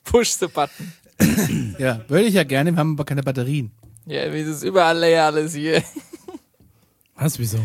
Push the button. Ja, würde ich ja gerne, wir haben aber keine Batterien. Ja, wie ist es überall leer alles hier. Was, wieso?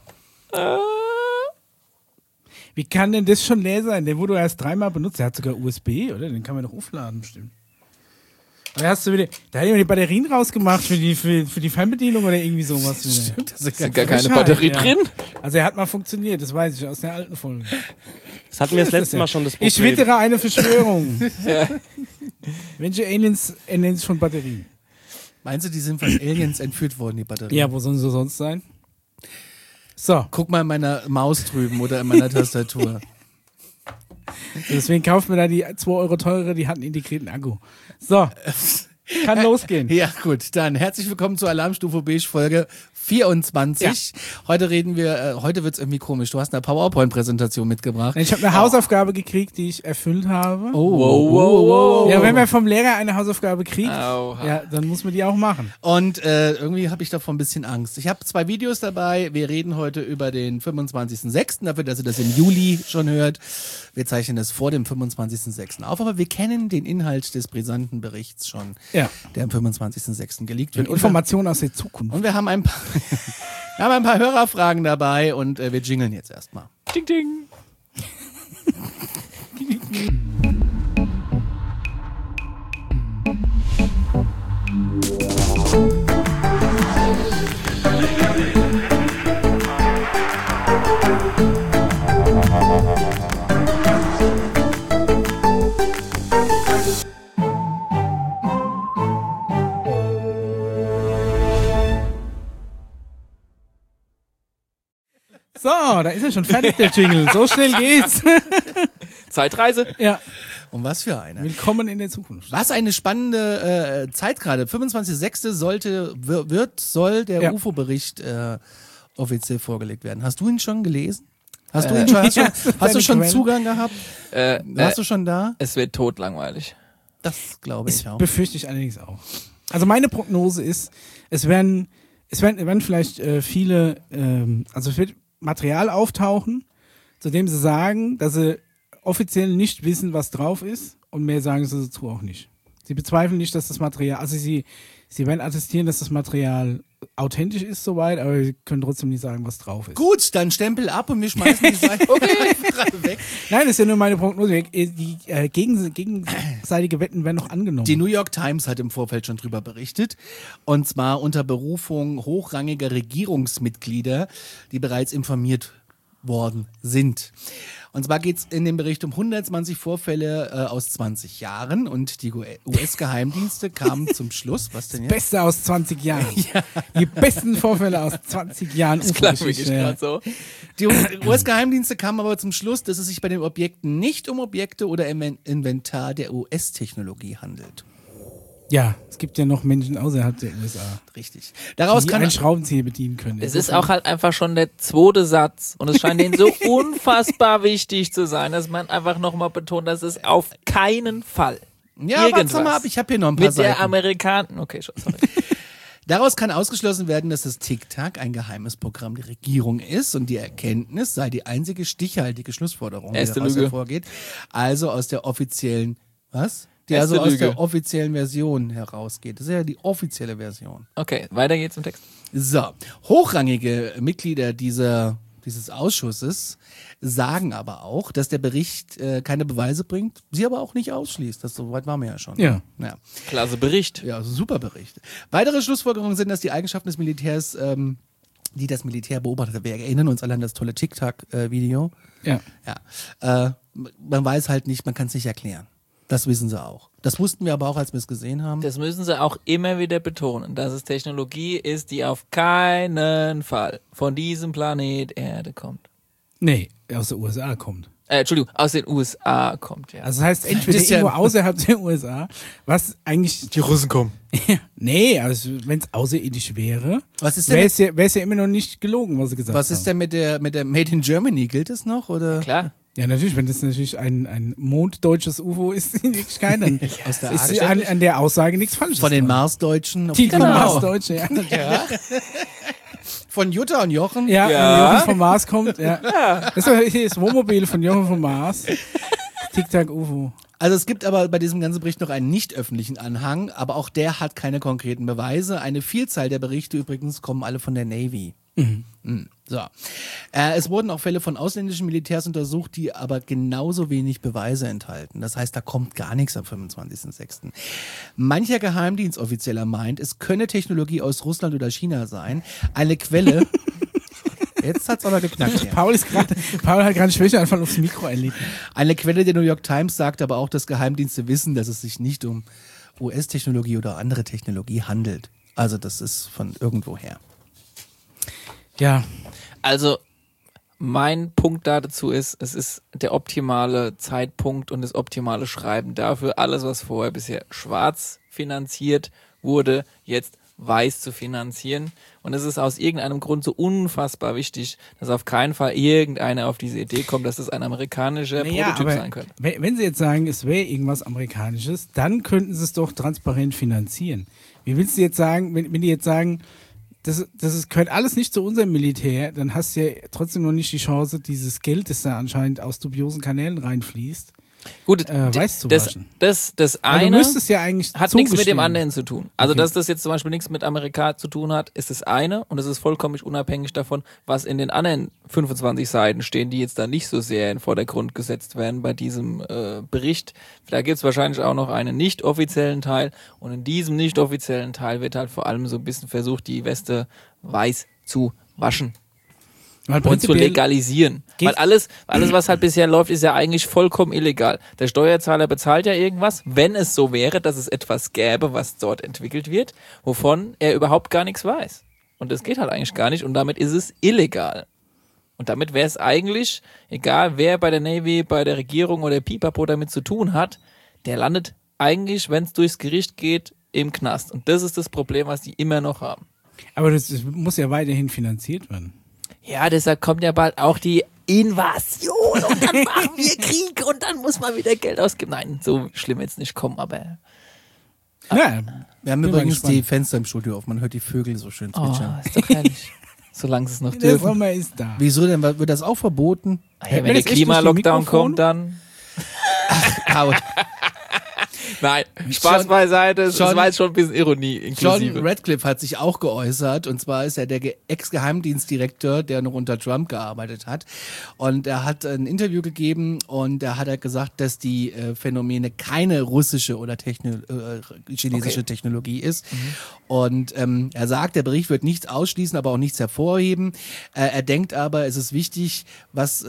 Wie kann denn das schon leer sein? Der wurde erst 3-mal benutzt. Der hat sogar USB, oder? Den kann man doch aufladen, bestimmt. Da hat jemand die Batterien rausgemacht für die Fernbedienung oder irgendwie sowas. Stimmt, das Ist gar keine Batterie drin? Also er hat mal funktioniert, das weiß ich aus der alten Folge. Das hatten wir das letzte Mal schon das Problem. Ich wittere eine Verschwörung. Welche Aliens ernähren sich von Batterien? Meinst du, die sind von Aliens entführt worden, die Batterien? Ja, wo sollen sie sonst sein? So. Guck mal in meiner Maus drüben oder in meiner Tastatur. Deswegen kauft man da die 2 Euro teure, die hatten integrierten Akku. So, kann losgehen. Ja, gut, dann herzlich willkommen zur Alarmstufe Beige Folge 24. Ja. Heute wird's irgendwie komisch. Du hast eine PowerPoint-Präsentation mitgebracht. Ich habe eine Hausaufgabe gekriegt, die ich erfüllt habe. Oh. Ja, wenn man vom Lehrer eine Hausaufgabe kriegt, ja, dann muss man die auch machen. Und irgendwie habe ich davon ein bisschen Angst. Ich habe 2 Videos dabei. Wir reden heute über den 25.06. dafür, dass ihr das im Juli schon hört. Wir zeichnen das vor dem 25.06. auf, aber wir kennen den Inhalt des brisanten Berichts schon, der am 25.06. geleakt wird. Informationen aus der Zukunft. Und wir haben ein paar Hörerfragen dabei und wir jingeln jetzt erstmal. Ding, ding. So, da ist er schon fertig, der Jingle. So schnell geht's. Zeitreise? Ja. Und was für eine. Willkommen in der Zukunft. Was eine spannende Zeit gerade. 25.06. soll der UFO-Bericht offiziell vorgelegt werden. Hast du ihn schon gelesen? Hast du schon Zugang gehabt? Warst du schon da? Es wird totlangweilig. Das glaube ich auch. Befürchte ich allerdings auch. Also meine Prognose ist, es werden vielleicht viele, also es wird Material auftauchen, zu dem sie sagen, dass sie offiziell nicht wissen, was drauf ist, und mehr sagen sie dazu auch nicht. Sie bezweifeln nicht, dass das Material, also sie werden attestieren, dass das Material authentisch ist soweit, aber sie können trotzdem nicht sagen, was drauf ist. Gut, dann Stempel ab und wir schmeißen die Seite weg. Nein, das ist ja nur meine Prognose. Die gegenseitige Wetten werden noch angenommen. Die New York Times hat im Vorfeld schon drüber berichtet, und zwar unter Berufung hochrangiger Regierungsmitglieder, die bereits informiert worden sind. Und zwar geht es in dem Bericht um 120 Vorfälle aus 20 Jahren, und die US-Geheimdienste kamen zum Schluss. Was denn jetzt? Das Beste aus 20 Jahren. Ja. Die besten Vorfälle aus 20 Jahren. Das klang wirklich gerade so. Die US-Geheimdienste kamen aber zum Schluss, dass es sich bei den Objekten nicht um Objekte oder Inventar der US-Technologie handelt. Ja, es gibt ja noch Menschen außerhalb der USA. Richtig. Daraus die kann einen Schraubenzieher bedienen können. Es ist auch halt einfach schon der 2. Satz, und es scheint denen so unfassbar wichtig zu sein, dass man einfach nochmal betont, dass es auf keinen Fall warte mal ab, ich habe hier noch ein paar mit Seiten. Der Amerikaner. Okay, schon, sorry. Daraus kann ausgeschlossen werden, dass das Tic-Tac ein geheimes Programm der Regierung ist, und die Erkenntnis sei die einzige stichhaltige Schlussfolgerung, die daraus hervorgeht. Also aus der offiziellen, was? Die also aus der offiziellen Version herausgeht. Das ist ja die offizielle Version. Okay, weiter geht's im Text. So, hochrangige Mitglieder dieses Ausschusses sagen aber auch, dass der Bericht keine Beweise bringt, sie aber auch nicht ausschließt. Soweit waren wir ja schon. Ja. Klasse Bericht. Ja, also super Bericht. Weitere Schlussfolgerungen sind, dass die Eigenschaften des Militärs, die das Militär beobachtet hat, wir erinnern uns alle an das tolle Tic-Tac-Video. Ja. Man weiß halt nicht, man kann es nicht erklären. Das wissen sie auch. Das wussten wir aber auch, als wir es gesehen haben. Das müssen sie auch immer wieder betonen, dass es Technologie ist, die auf keinen Fall von diesem Planet Erde kommt. Nee, aus den USA kommt. Entschuldigung, aus den USA kommt, ja. Also das heißt, entweder irgendwo außerhalb der USA, was eigentlich... Die Russen kommen. Nee, also wenn es außerirdisch wäre, wäre es ja immer noch nicht gelogen, was sie gesagt haben. Was ist denn mit der Made in Germany? Gilt das noch? Oder? Klar. Ja, natürlich, wenn das natürlich ein monddeutsches UFO ist, in Wirklichkeit, dann aus der ist an der Aussage nichts Falsches. Von den Marsdeutschen. Die Marsdeutsche, ja. Von Jutta und Jochen. Ja. Jochen vom Mars kommt, ja. Das ist das Wohnmobil von Jochen vom Mars. Tic-Tac-UFO. Also es gibt aber bei diesem ganzen Bericht noch einen nicht öffentlichen Anhang, aber auch der hat keine konkreten Beweise. Eine Vielzahl der Berichte übrigens kommen alle von der Navy. So. Es wurden auch Fälle von ausländischen Militärs untersucht, die aber genauso wenig Beweise enthalten. Das heißt, da kommt gar nichts am 25.06. Mancher Geheimdienstoffizieller meint, es könne Technologie aus Russland oder China sein. Eine Quelle... Jetzt hat's aber geknackt. Ja. Paul hat gerade einen Schwächeanfall aufs Mikro erlitten. Eine Quelle der New York Times sagt aber auch, dass Geheimdienste wissen, dass es sich nicht um US-Technologie oder andere Technologie handelt. Also das ist von irgendwoher. Ja. Also mein Punkt dazu ist, es ist der optimale Zeitpunkt und das optimale Schreiben dafür, alles, was vorher bisher schwarz finanziert wurde, jetzt weiß zu finanzieren. Und es ist aus irgendeinem Grund so unfassbar wichtig, dass auf keinen Fall irgendeiner auf diese Idee kommt, dass das ein amerikanischer Prototyp sein könnte. Wenn Sie jetzt sagen, es wäre irgendwas Amerikanisches, dann könnten Sie es doch transparent finanzieren. Wie willst du jetzt sagen, wenn die jetzt sagen, gehört alles nicht zu unserem Militär, dann hast du ja trotzdem noch nicht die Chance, dieses Geld, das da anscheinend aus dubiosen Kanälen reinfließt, gut, weiß zu waschen. Das Also eine du müsstest ja eigentlich hat nichts mit dem zugestehen. anderen zu tun. Also, Okay. dass das jetzt zum Beispiel nichts mit Amerika zu tun hat, ist das eine und es ist vollkommen unabhängig davon, was in den anderen 25 Seiten stehen, die jetzt da nicht so sehr in den Vordergrund gesetzt werden bei diesem Bericht. Da gibt es wahrscheinlich auch noch einen nicht offiziellen Teil und in diesem nicht offiziellen Teil wird halt vor allem so ein bisschen versucht, die Weste weiß zu waschen. Weil Und zu prinzipiell legalisieren. Weil alles, was halt bisher läuft, ist ja eigentlich vollkommen illegal. Der Steuerzahler bezahlt ja irgendwas, wenn es so wäre, dass es etwas gäbe, was dort entwickelt wird, wovon er überhaupt gar nichts weiß. Und das geht halt eigentlich gar nicht und damit ist es illegal. Und damit wäre es eigentlich, egal wer bei der Navy, bei der Regierung oder Pipapo damit zu tun hat, der landet eigentlich, wenn es durchs Gericht geht, im Knast. Und das ist das Problem, was die immer noch haben. Aber das muss ja weiterhin finanziert werden. Ja, deshalb kommt ja bald auch die Invasion und dann machen wir Krieg und dann muss man wieder Geld ausgeben. Nein, so schlimm jetzt nicht kommen, aber... Ja, Wir haben Bin mal übrigens gespannt. die Fenster im Studio auf. Man hört die Vögel so schön zwitschern. ist doch herrlich. Solange sie es noch der dürfen. Sommer ist da. Wieso denn? Wird das auch verboten? Hey, Wenn wenn der es echt durch die Klimalockdown Mikrofone- kommt, dann... Paul, Nein, Spaß John- beiseite, das John- war jetzt schon ein bisschen Ironie John inklusive. Radcliffe hat sich auch geäußert, und zwar ist er der Ex-Geheimdienstdirektor, der noch unter Trump gearbeitet hat, und er hat ein Interview gegeben und da hat er gesagt, dass die Phänomene keine russische oder chinesische Technologie ist, und er sagt, der Bericht wird nichts ausschließen, aber auch nichts hervorheben. Er denkt aber, es ist wichtig, was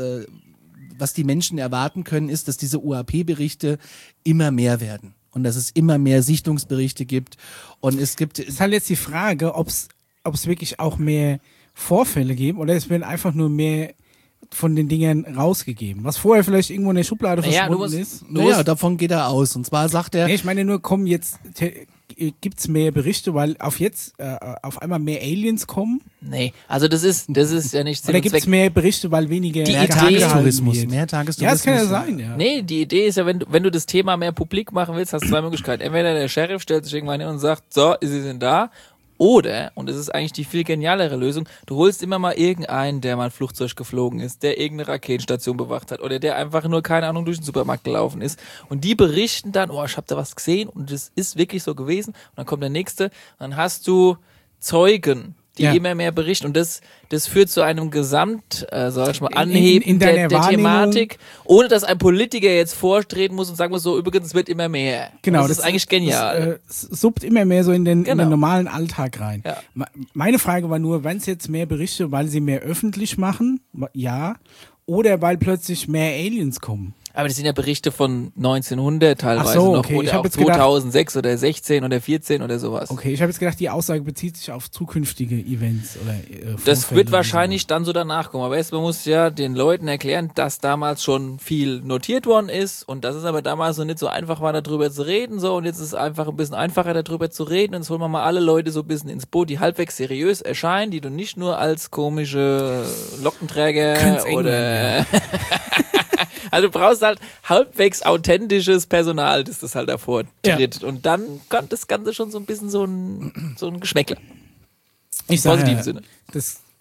die Menschen erwarten können, ist, dass diese UAP-Berichte immer mehr werden und dass es immer mehr Sichtungsberichte gibt und es gibt... Es ist halt jetzt die Frage, ob es wirklich auch mehr Vorfälle geben oder es werden einfach nur mehr von den Dingern rausgegeben. Was vorher vielleicht irgendwo in der Schublade Naja, verschwunden ist. Naja, davon geht er aus. Und zwar sagt er... Nee, ich meine nur, kommen jetzt, gibt's mehr Berichte, weil auf einmal mehr Aliens kommen? Nee, also das ist ja nicht Sinn Oder und gibt's Zweck. mehr Berichte, weil weniger Die geheim Idee- gehalten Tagestourismus, wird? mehr Ja, Tagestourismus. das kann ja sein, ja. Nee, die Idee ist ja, wenn du das Thema mehr publik machen willst, hast du zwei Möglichkeiten. Entweder der Sheriff stellt sich irgendwann hin und sagt, so, sie sind da. Oder, und das ist eigentlich die viel genialere Lösung, du holst immer mal irgendeinen, der mal ein Flugzeug geflogen ist, der irgendeine Raketenstation bewacht hat oder der einfach nur, keine Ahnung, durch den Supermarkt gelaufen ist. Und die berichten dann, oh, ich hab da was gesehen und das ist wirklich so gewesen. Und dann kommt der nächste, und dann hast du Zeugen, die Ja. immer mehr berichten. Und das führt zu einem sag ich mal, Anheben in deiner der Wahrnehmung. Thematik, ohne dass ein Politiker jetzt vortreten muss und sagen muss, so, übrigens, es wird immer mehr. Genau, Und das ist eigentlich genial. Das suppt immer mehr so in den Genau. normalen Alltag rein. Ja. Meine Frage war nur, wenn es jetzt mehr Berichte, weil sie mehr öffentlich machen, ja, oder weil plötzlich mehr Aliens kommen. Aber das sind ja Berichte von 1900 teilweise Ach so, noch okay. Ich oder hab auch jetzt gedacht- 2006 oder 16 oder 14 oder sowas. Okay, ich habe jetzt gedacht, die Aussage bezieht sich auf zukünftige Events oder Das Vorfälle wird oder wahrscheinlich dann so danach kommen. Aber erstmal muss ja den Leuten erklären, dass damals schon viel notiert worden ist und dass es aber damals noch nicht so einfach war, darüber zu reden. So, und jetzt ist es einfach ein bisschen einfacher, darüber zu reden. Und jetzt holen wir mal alle Leute so ein bisschen ins Boot, die halbwegs seriös erscheinen, die du nicht nur als komische Lockenträger Können's eng oder... werden, Also du brauchst halt halbwegs authentisches Personal, das das halt davor Ja. tritt. Und dann kommt das Ganze schon so ein bisschen so ein Geschmäckle. Ich positiven sage, Sinne. das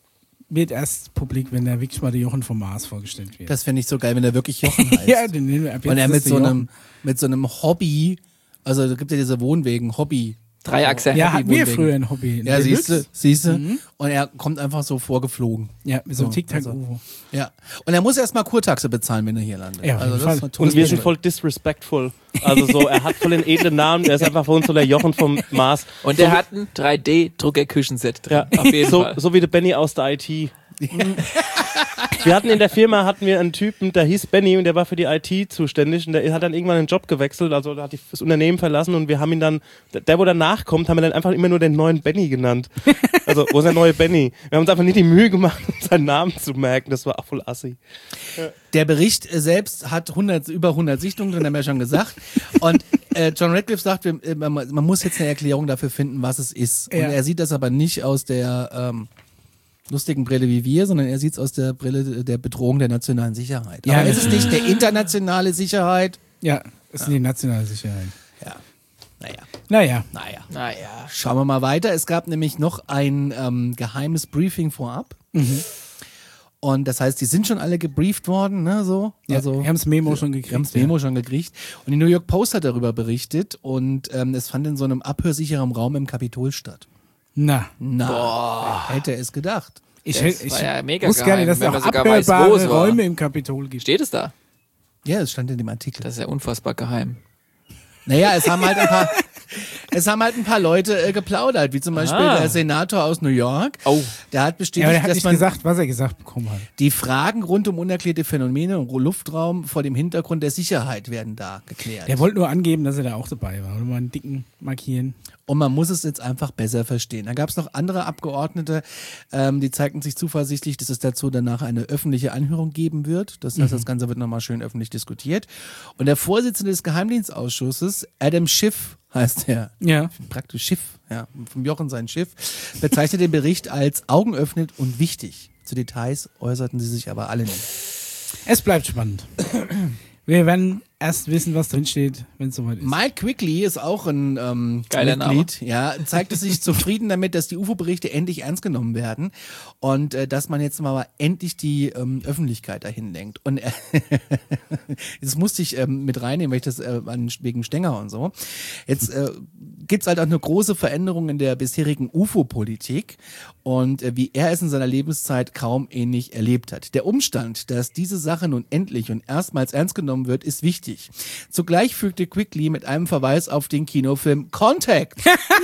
wird erst publik, wenn da wirklich mal der Jochen vom Mars vorgestellt wird. Das fände ich so geil, wenn er wirklich Jochen heißt. Ja, den nehmen wir ab jetzt. Und er ist der Jochen. mit so einem Hobby, also es gibt ja diese Wohnwegen, Hobby. Dreiachse. Ja, hatten wir Wohnwegen. früher ein Hobby. Ja, siehst du. Mhm. Und er kommt einfach so vorgeflogen. Ja, mit so einem So, Tic-Tac-Uhu. Ja. Und er muss erstmal Kurtaxe bezahlen, wenn er hier landet. Ja, auf jeden das Fall. ist eine tolle Und wir sind Sache. voll disrespectful. Also so, er hat voll den edlen Namen, der ist einfach für uns so der Jochen vom Mars. Und der hat ein 3D-Drucker-Küchenset drin. Ja, Auf jeden Fall. so wie der Benny aus der IT. Wir hatten in der Firma einen Typen, der hieß Benny und der war für die IT zuständig und der hat dann irgendwann den Job gewechselt, also der hat das Unternehmen verlassen und wir haben ihn dann, der wo danach kommt, haben wir dann einfach immer nur den neuen Benny genannt. Also, wo ist der neue Benny? Wir haben uns einfach nicht die Mühe gemacht, seinen Namen zu merken, das war auch voll assi. Der Bericht selbst hat über 100 Sichtungen drin, haben wir ja schon gesagt. Und John Radcliffe sagt, man muss jetzt eine Erklärung dafür finden, was es ist. Und Ja. er sieht das aber nicht aus der lustigen Brille wie wir, sondern er sieht es aus der Brille der Bedrohung der nationalen Sicherheit. Ja, aber ist es nicht der internationale Sicherheit? Ja, das ist die nationale Sicherheit. Ja. Naja. Naja. Schauen wir mal weiter. Es gab nämlich noch ein geheimes Briefing vorab. Und das heißt, die sind schon alle gebrieft worden, ne, so. Ja, Also, wir haben das Memo schon gekriegt. Wir haben das Memo schon gekriegt. Und die New York Post hat darüber berichtet und es fand in so einem abhörsicheren Raum im Kapitol statt. Na, Wer hätte es gedacht? ich war ja mega wusste gerne, geheim, dass es wenn auch man sogar weiß, wo abhörbare es war. Räume im Kapitol gibt. Steht es da? Ja, es stand in dem Artikel. Das ist ja unfassbar geheim. Naja, es haben halt ein paar Leute geplaudert, wie zum Beispiel der Senator aus New York. Oh. Der hat Ja, bestätigt, aber er hat dass nicht man gesagt, was er gesagt bekommen hat. die Fragen rund um unerklärte Phänomene im Luftraum vor dem Hintergrund der Sicherheit werden da geklärt. Der wollte nur angeben, dass er da auch dabei war. Oder mal einen dicken markieren. Und man muss es jetzt einfach besser verstehen. Da gab es noch andere Abgeordnete, die zeigten sich zuversichtlich, dass es dazu danach eine öffentliche Anhörung geben wird. Das heißt, das Ganze wird nochmal schön öffentlich diskutiert. Und der Vorsitzende des Geheimdienstausschusses, Adam Schiff heißt er, Ja. praktisch Schiff, ja, vom Jochen sein Schiff, bezeichnet den Bericht als augenöffnend und wichtig. Zu Details äußerten sie sich aber alle nicht. Es bleibt spannend. Wir werden erst wissen, was drinsteht, wenn es soweit ist. Mike Quigley ist auch ein Geiler Mitglied, ja, zeigte sich zufrieden damit, dass die UFO-Berichte endlich ernst genommen werden und dass man jetzt mal endlich die Öffentlichkeit dahin lenkt. Und das musste ich mit reinnehmen, weil ich das wegen Stenger und so. Jetzt gibt's halt auch eine große Veränderung in der bisherigen UFO-Politik und wie er es in seiner Lebenszeit kaum ähnlich erlebt hat. Der Umstand, dass diese Sache nun endlich und erstmals ernst genommen wird, ist wichtig. Zugleich fügte Quigley mit einem Verweis auf den Kinofilm Contact.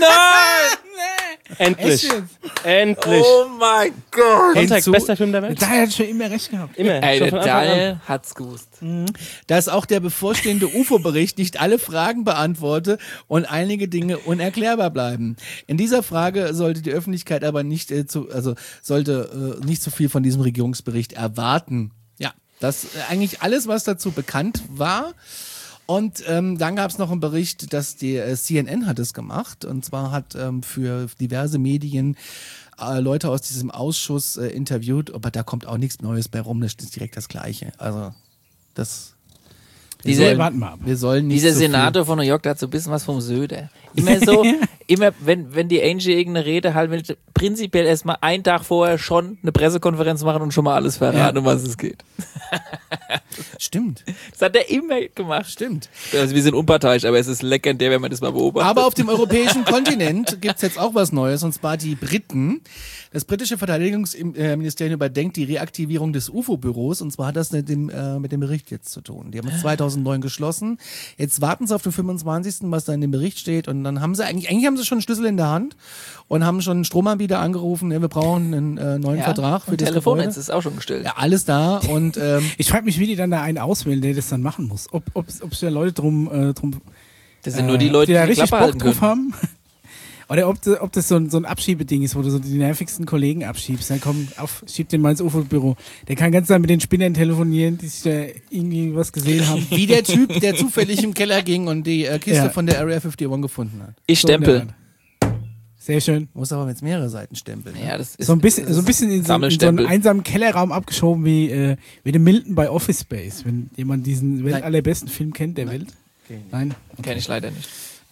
Endlich. Endlich. Oh mein Gott. Contact, Hinzu- bester Film der Welt. Da hat schon immer recht gehabt. Immer. Ey, Schon der von Anfang an. Daniel hat's gewusst. Dass auch der bevorstehende UFO-Bericht nicht alle Fragen beantworte und einige Dinge unerklärbar bleiben. In dieser Frage sollte die Öffentlichkeit aber nicht sollte nicht so viel von diesem Regierungsbericht erwarten. Ja, das eigentlich alles, was dazu bekannt war. Und dann gab es noch einen Bericht, dass die CNN hat es gemacht. Und zwar hat für diverse Medien Leute aus diesem Ausschuss interviewt, aber da kommt auch nichts Neues bei rum, das ist direkt das Gleiche. Also das Warten wir ab. wir sollen nicht Dieser so Senator von New York, der hat so ein bisschen was vom Söder. Immer so, wenn die Angie irgendeine Rede halten will, prinzipiell erstmal einen Tag vorher schon eine Pressekonferenz machen und schon mal alles verraten, um was es geht. viel. Stimmt, Das hat er immer gemacht. stimmt. Also wir sind unparteiisch, aber es ist legendär, wenn man das mal beobachtet. Aber auf dem europäischen Kontinent gibt's jetzt auch was Neues, und zwar die Briten. Das britische Verteidigungsministerium überdenkt die Reaktivierung des UFO-Büros, und zwar hat das mit dem Bericht jetzt zu tun. Die haben es 2009 geschlossen. Jetzt warten sie auf den 25., was da in dem Bericht steht, und dann haben sie eigentlich haben sie schon einen Schlüssel in der Hand und haben schon einen Stromanbieter angerufen, ja, wir brauchen einen neuen Vertrag für und das Telefonnetz Gebäude. ist auch schon gestellt. Ja, alles da und Ich frage mich, wie die dann da einen auswählen, der das dann machen muss. Ob da Leute drum Das sind nur die Leute, die da die die richtig Klappe Bock halten drauf können. haben. Oder ob das so ein Abschiebeding ist, wo du so die nervigsten Kollegen abschiebst. Dann komm, schieb den mal ins UFO-Büro. Der kann ganz mit den Spinnern telefonieren, die sich da irgendwie was gesehen haben. wie der Typ, der zufällig im Keller ging und die Kiste Ja. von der Area 51 gefunden hat. Ich So in der stempel. Art. Sehr schön. Muss aber jetzt mehrere Seiten stempeln. Ne? Ja, das ist So ein bisschen das ist in so einen Sammelstempel. einsamen Kellerraum abgeschoben wie der Milton bei Office Space. Wenn jemand diesen allerbesten Film kennt der Welt. Okay. Nein? Kenn ich leider nicht.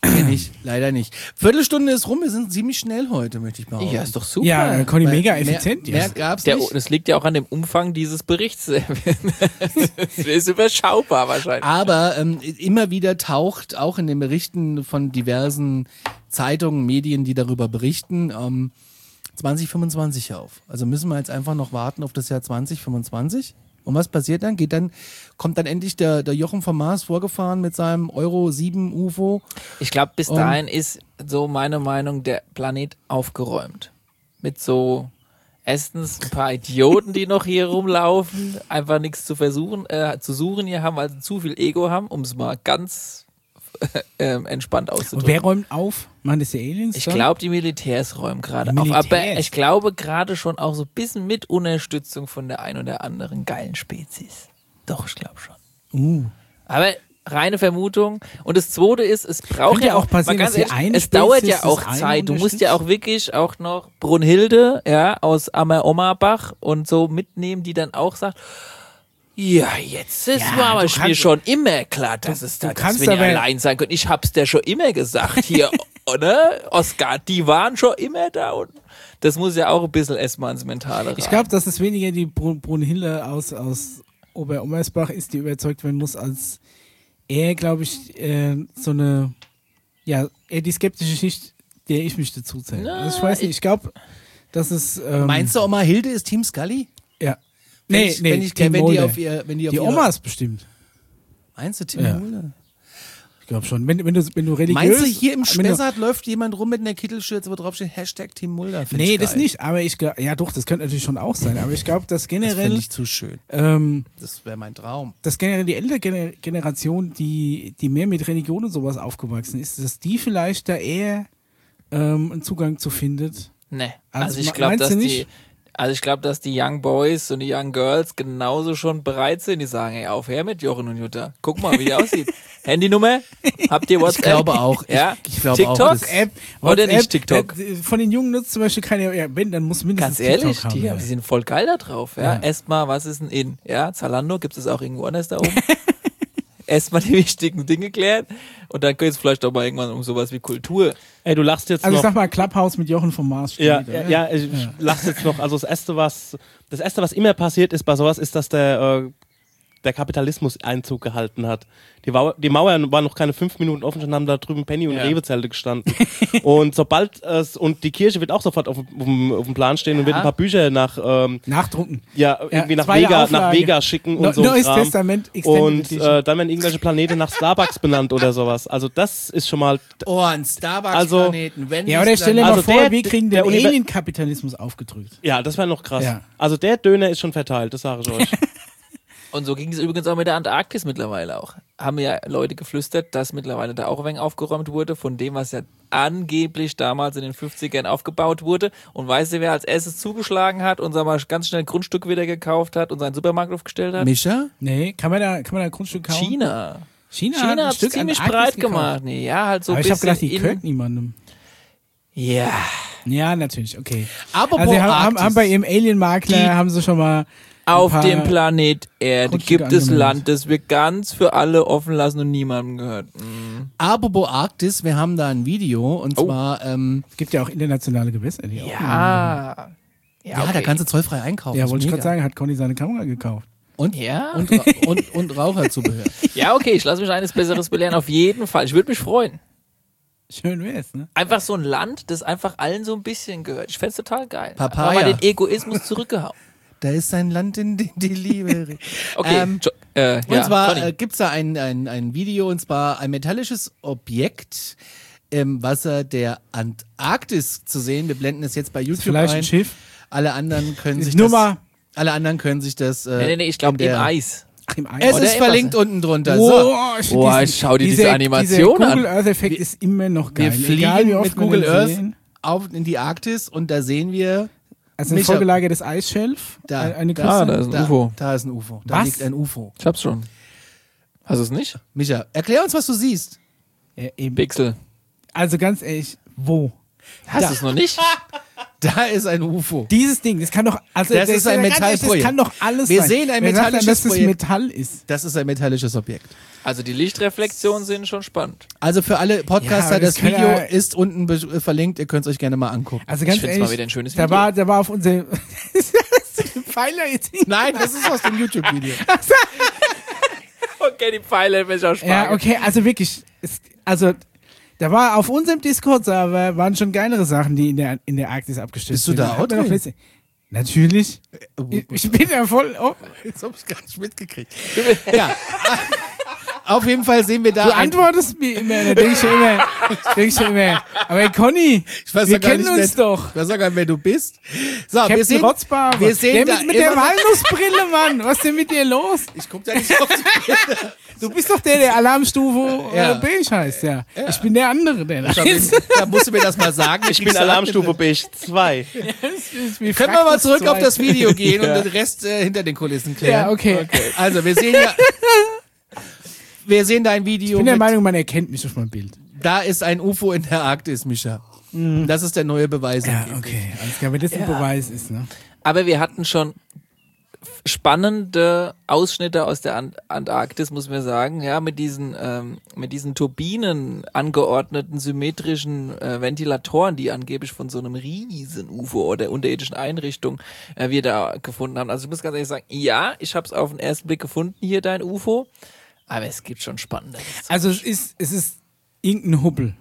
Kenn ich leider nicht. Viertelstunde ist rum, wir sind ziemlich schnell heute, möchte ich behaupten. Ja, ist doch super. Ja, Conny, Weil mega effizient. Mehr jetzt. gab's Der, nicht. das liegt ja auch an dem Umfang dieses Berichts. Das ist überschaubar wahrscheinlich. Aber immer wieder taucht auch in den Berichten von diversen Zeitungen, Medien, die darüber berichten, 2025 auf. Also müssen wir jetzt einfach noch warten auf das Jahr 2025. Und was passiert dann? Kommt dann endlich der Jochen vom Mars vorgefahren mit seinem Euro 7 UFO? Ich glaube, bis dahin ist so meine Meinung der Planet aufgeräumt. Mit so erstens ein paar Idioten, die noch hier rumlaufen, einfach nichts zu suchen hier haben, weil sie zu viel Ego haben, um es mal ganz entspannt Und auszudrücken. wer räumt auf? Machen das die Aliens? Ich dann? glaube, die Militärs räumen gerade Die auf. Aber Militärs? ich glaube gerade schon auch so ein bisschen mit Unterstützung von der ein oder anderen geilen Spezies. Doch, ich glaube schon. Aber reine Vermutung. Und das Zweite ist, es braucht Könnte ja auch, passieren, mal ganz dass die ehrlich, eine es dauert Spezies ja auch das eine Zeit. Du musst ja unterstützt. auch wirklich auch noch Brunhilde, ja, aus Ammer-Ommerbach und so mitnehmen, die dann auch sagt, ja, jetzt ist Ja, war aber du mir kannst- schon immer klar, dass es du da, dass kannst wir nicht aber- allein sein können. Ich hab's dir schon immer gesagt hier, oder? Oscar, die waren schon immer da und das muss ja auch ein bisschen erstmal ins Mentale rein. Ich glaube, dass es weniger die Brunhilde aus Ober-Ommersbach ist, die überzeugt werden muss, als eher, glaube ich, so eine, ja, eher die skeptische Schicht, der ich mich dazu zähle. Na, Also ich weiß nicht, ich glaube, dass es. Meinst du, Oma Hilde ist Team Scully? Ja. Wenn die Team auf Mulder. wenn die auf Die ihre- Omas bestimmt. Meinst du Team Ja. Mulder? Ich glaube schon. Wenn du religiös. Meinst du, hier im wenn du- Spessart läuft jemand rum mit einer Kittelschürze, wo drauf steht Hashtag Team Mulder? Find Nee, ich das geil. nicht. Aber ich glaube, ja doch, das könnte natürlich schon auch sein. Aber ich glaube, dass Das finde generell, ich zu schön. Das wäre mein Traum. dass generell die ältere Generation, die mehr mit Religion und sowas aufgewachsen ist, dass die vielleicht da eher einen Zugang zu findet. Nee. Also Also ich glaube, meinst du nicht? dass die Young Boys und die Young Girls genauso schon bereit sind. Die sagen, ey, auf her mit Jochen und Jutta. Guck mal, wie die aussieht. Handynummer? Habt ihr WhatsApp? Ich glaube auch. Ja? Ich glaube TikTok? auch. Das, Oder nicht TikTok? Von den Jungen nutzt zum Beispiel keine, ja, wenn, dann muss mindestens Ganz ehrlich, TikTok haben. die ja. sind voll geil da drauf. Ja? Ja. Erstmal, was ist ein In? Ja, Zalando, gibt es auch irgendwo anders da oben? Erstmal die wichtigen Dinge klären und dann geht es vielleicht auch mal irgendwann um sowas wie Kultur. Ey, du lachst jetzt Also ich noch. sag mal, Clubhouse mit Jochen vom Mars steht. Ja, oder? ja, ich lach's jetzt noch. Also das erste, was immer passiert ist bei sowas, ist, dass der Kapitalismus Einzug gehalten hat. Die Mauer war noch keine 5 Minuten offen, schon haben da drüben Penny und Rewe-Zelte gestanden. Und sobald und die Kirche wird auch sofort auf dem Plan stehen und wird ein paar Bücher Nachdrucken. irgendwie nach zweite Vega Auflage. schicken und so Neues Kram. Testament, Extended Und Edition. dann werden irgendwelche Planete nach Starbucks benannt oder sowas. Also das ist schon mal. oh, ein Starbucks-Planeten. wenn Ja, nicht, oder stell dir dann- mal Also vor, der- wir kriegen der den Univer- Alien-Kapitalismus aufgedrückt. Ja, das wäre noch krass. Ja. Also der Döner ist schon verteilt, das sage ich euch. Und so ging es übrigens auch mit der Antarktis mittlerweile auch. Haben ja Leute geflüstert, dass mittlerweile da auch ein wenig aufgeräumt wurde von dem, was ja angeblich damals in den 50ern aufgebaut wurde. Und weißt du, wer als erstes zugeschlagen hat und sag mal ganz schnell ein Grundstück wieder gekauft hat und seinen Supermarkt aufgestellt hat? Mischa? Nee, kann man da ein Grundstück kaufen? China. China China ein hat es Stück ziemlich Antarktis breit gekauft. gemacht. Nee, ja, halt so ein Aber ich habe bisschen gedacht, die in... könnten niemandem. Ja. Ja, natürlich, okay. Apropos Also sie haben Arktis. bei ihrem Alien-Makler haben sie schon mal Auf paar dem Planet Erde Grundstücke gibt es angemeldet. Land, das wir ganz für alle offen lassen und niemandem gehört. Apropos Arktis, wir haben da ein Video und Oh. zwar, Es gibt ja auch internationale Gewässer, die auch. Ja. ja, okay. da kannst du zollfrei einkaufen. Ja, ist wollte ich gerade mega. sagen, hat Conny seine Kamera gekauft. Und, Ja? und Raucherzubehör. Ja, okay, ich lasse mich eines Besseres belehren. Auf jeden Fall. Ich würde mich freuen. Schön wär's, ne? Einfach so ein Land, das einfach allen so ein bisschen gehört. Ich fänd's total geil. Papaya. Aber mal den Egoismus zurückgehauen. Da ist ein Land, in dem die Liebe regiert. Okay. Und zwar Conny. gibt's da ein Video, und zwar ein metallisches Objekt im Wasser der Antarktis zu sehen. Wir blenden es jetzt bei YouTube Vielleicht ein. ein Schiff. Alle anderen können sich Nur das, mal alle anderen können sich das Nee, ich glaube in im der- Eis. im Eis. Es Oder ist im verlinkt Wasser. unten drunter. Oh, So, Boah, schau dir diese Animation dieser an. Google Earth Effekt ist immer noch geil. wir Egal, fliegen wie oft mit wir Google den Earth sehen. auf in die Arktis und da sehen wir Also ein Micha- vorgelagertes Eisschelf. Da, eine da, Küste. da ist ein UFO. Da ist ein UFO. Da Was? liegt ein UFO. Ich hab's schon. Hast du es nicht? Micha, erklär uns, was du siehst. Ja, eben. Pixel. Also ganz ehrlich, wo? Hast du es noch nicht? Da ist ein UFO. Dieses Ding, das kann doch, also Das ist ein ganz ehrlich, Metallprojekt. Das kann doch alles Wir sein. sehen ein Wer sagt denn, metallisches dass das Projekt. Metall ist. Das ist ein metallisches Objekt. Also die Lichtreflexionen sind schon spannend. Also für alle Podcaster, Ja, aber das das Video kann ja- ist unten verlinkt, ihr könnt es euch gerne mal angucken. Also ganz Ich find's ehrlich, mal wieder ein schönes da Video. war auf unserem Pfeiler jetzt nicht. Nein, das ist aus dem YouTube-Video. Okay, die Pfeile will ich auch sparen. Ja, okay, also wirklich, da war auf unserem Discord-Server waren schon geilere Sachen, die in der Arktis abgestürzt Bist du da sind. auch Hat man doch drin? letzte- Natürlich. Ich bin ja voll. Oh, Jetzt hab ich gar nicht mitgekriegt. Ja. Auf jeden Fall sehen wir da. du antwortest mir immer, da denk ich schon immer. Aber Conny, Ich weiß wir ja gar kennen nicht, uns doch. Ich weiß ja gar nicht, wer du bist. So, wir Captain sehen, Rotzbarber. wir sehen der da mit der immer- Walnussbrille, Mann. Was ist denn mit dir los? Ich guck da nicht auf die Bilder. Du bist doch der Alarmstufe Ja. beige heißt, ja. Ich bin der andere, der da ist. Da musst du mir das mal sagen. Ich bin Alarmstufe Beige 2. Können wir mal zurück auf das Video gehen Ja. und den Rest hinter den Kulissen klären? Ja, okay. Also, wir sehen da ein Video. Ich bin der mit- Meinung, man erkennt mich auf meinem Bild. Da ist ein UFO in der Arktis, Micha. Das ist der neue Beweis. Ja, okay. Alles klar, wenn das ein Beweis ist, ne? Aber wir hatten schon spannende Ausschnitte aus der Antarktis, muss man sagen, ja, mit diesen Turbinen angeordneten symmetrischen Ventilatoren, die angeblich von so einem riesen UFO oder unterirdischen Einrichtung wir da gefunden haben. Also ich muss ganz ehrlich sagen, ja, ich habe es auf den ersten Blick gefunden, hier dein UFO, aber es gibt schon spannende. Also es ist irgendein Hubbel.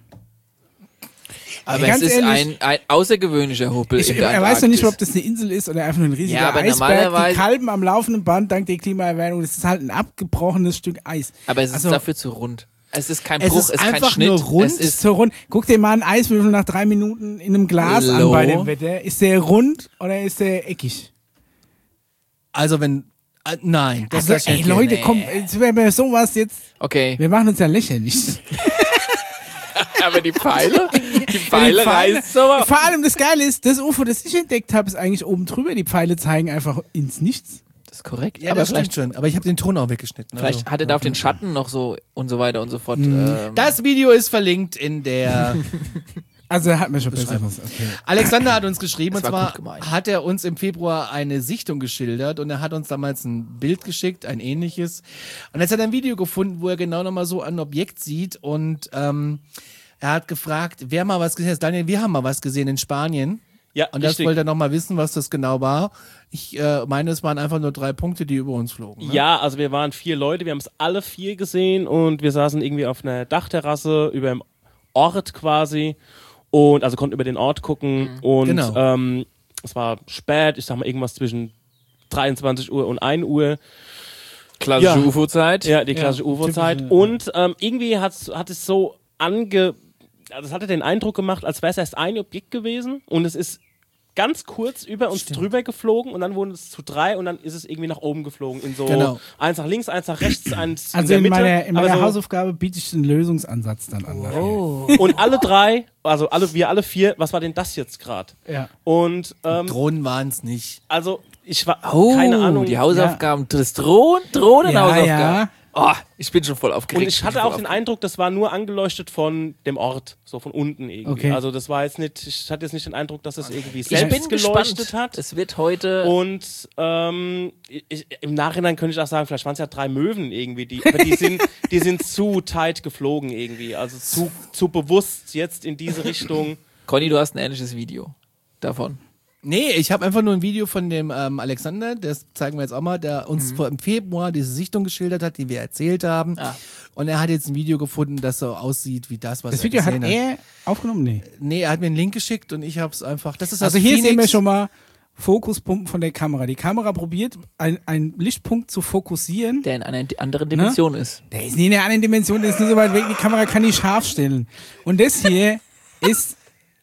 Aber ganz es ist ehrlich, ein außergewöhnlicher Hubbel in der Er weiß noch nicht, Antarktis. ob das eine Insel ist oder einfach nur ein riesiger Ja, aber Eisberg. normalerweise- Die Kalben am laufenden Band dank der Klimaerwärmung. Das ist halt ein abgebrochenes Stück Eis. Aber es ist Also, dafür zu rund. Es ist kein Es Bruch, ist es ist kein einfach Schnitt. nur rund. Es ist so rund. Guck dir mal einen Eiswürfel nach 3 Minuten in einem Glas an Hallo? bei dem Wetter. Ist der rund oder ist der eckig? Also, wenn. Nein, das Also, ist ey, Leute, komm, jetzt wäre mir sowas jetzt. okay. Wir machen uns ja lächerlich. Aber die Pfeile reißt so. Vor allem das Geile ist, das UFO, das ich entdeckt habe, ist eigentlich oben drüber. Die Pfeile zeigen einfach ins Nichts. Das ist korrekt. Ja, aber das vielleicht, stimmt schon. Aber ich habe den Ton auch weggeschnitten. vielleicht also. hat er da auf den Schatten noch so und so weiter und so fort. Das Video ist verlinkt in der. Also hat mir schon besseres. Okay. Alexander hat uns geschrieben, und Das war zwar gut gemeint. hat er uns im Februar eine Sichtung geschildert und er hat uns damals ein Bild geschickt, ein ähnliches. Und jetzt hat er ein Video gefunden, wo er genau nochmal so ein Objekt sieht und er hat gefragt, wer mal was gesehen hat. Daniel, wir haben mal was gesehen in Spanien. Ja, Und das richtig. wollte er nochmal wissen, was das genau war. Ich meine, es waren einfach nur 3 Punkte, die über uns flogen. Ne? Ja, also wir waren 4 Leute, wir haben es alle 4 gesehen und wir saßen irgendwie auf einer Dachterrasse über dem Ort quasi und also konnten über den Ort gucken und Genau. es war spät, ich sag mal irgendwas zwischen 23 Uhr und 1 Uhr. Klassische Ja. UFO-Zeit. Ja, die klassische UFO-Zeit. typische, Und irgendwie hat es so also es hatte den Eindruck gemacht, als wäre es erst ein Objekt gewesen und es ist ganz kurz über uns drüber geflogen und dann wurden es zu 3 und dann ist es irgendwie nach oben geflogen in so Genau. eins nach links, eins nach rechts, eins Also in der in Mitte. meiner aber so, Hausaufgabe biete ich den Lösungsansatz dann an. und alle 3, also wir alle 4, was war denn das jetzt gerade? Ja. Und Drohnen waren es nicht. also ich war Oh, keine Ahnung. die Hausaufgaben, das Drohnenhausaufgaben. Ja. Oh, ich bin schon voll Und aufgeregt. ich hatte auch den Eindruck, das war nur angeleuchtet von dem Ort, so von unten irgendwie. Okay. Also das war jetzt nicht, ich hatte jetzt nicht den Eindruck, dass es irgendwie Ich selbst bin geleuchtet gespannt. hat. Es wird heute. Und im Nachhinein könnte ich auch sagen, vielleicht waren es ja 3 Möwen irgendwie, aber die sind zu tight geflogen irgendwie. Also zu bewusst jetzt in diese Richtung. Conny, du hast ein ähnliches Video davon. Nee, ich habe einfach nur ein Video von dem Alexander, das zeigen wir jetzt auch mal, der uns im Februar diese Sichtung geschildert hat, die wir erzählt haben. Ah. Und er hat jetzt ein Video gefunden, das so aussieht wie das, was Das er Video hat gesehen hat. er aufgenommen? Nee. Nee, er hat mir einen Link geschickt und ich habe es einfach. Das ist Also das hier Phoenix. sehen wir schon mal Fokuspunkten von der Kamera. Die Kamera probiert, einen Lichtpunkt zu fokussieren. Der in einer anderen Dimension ist. Der ist nie in einer anderen Dimension, der ist nur so weit weg, die Kamera kann nicht scharf stellen. Und das hier ist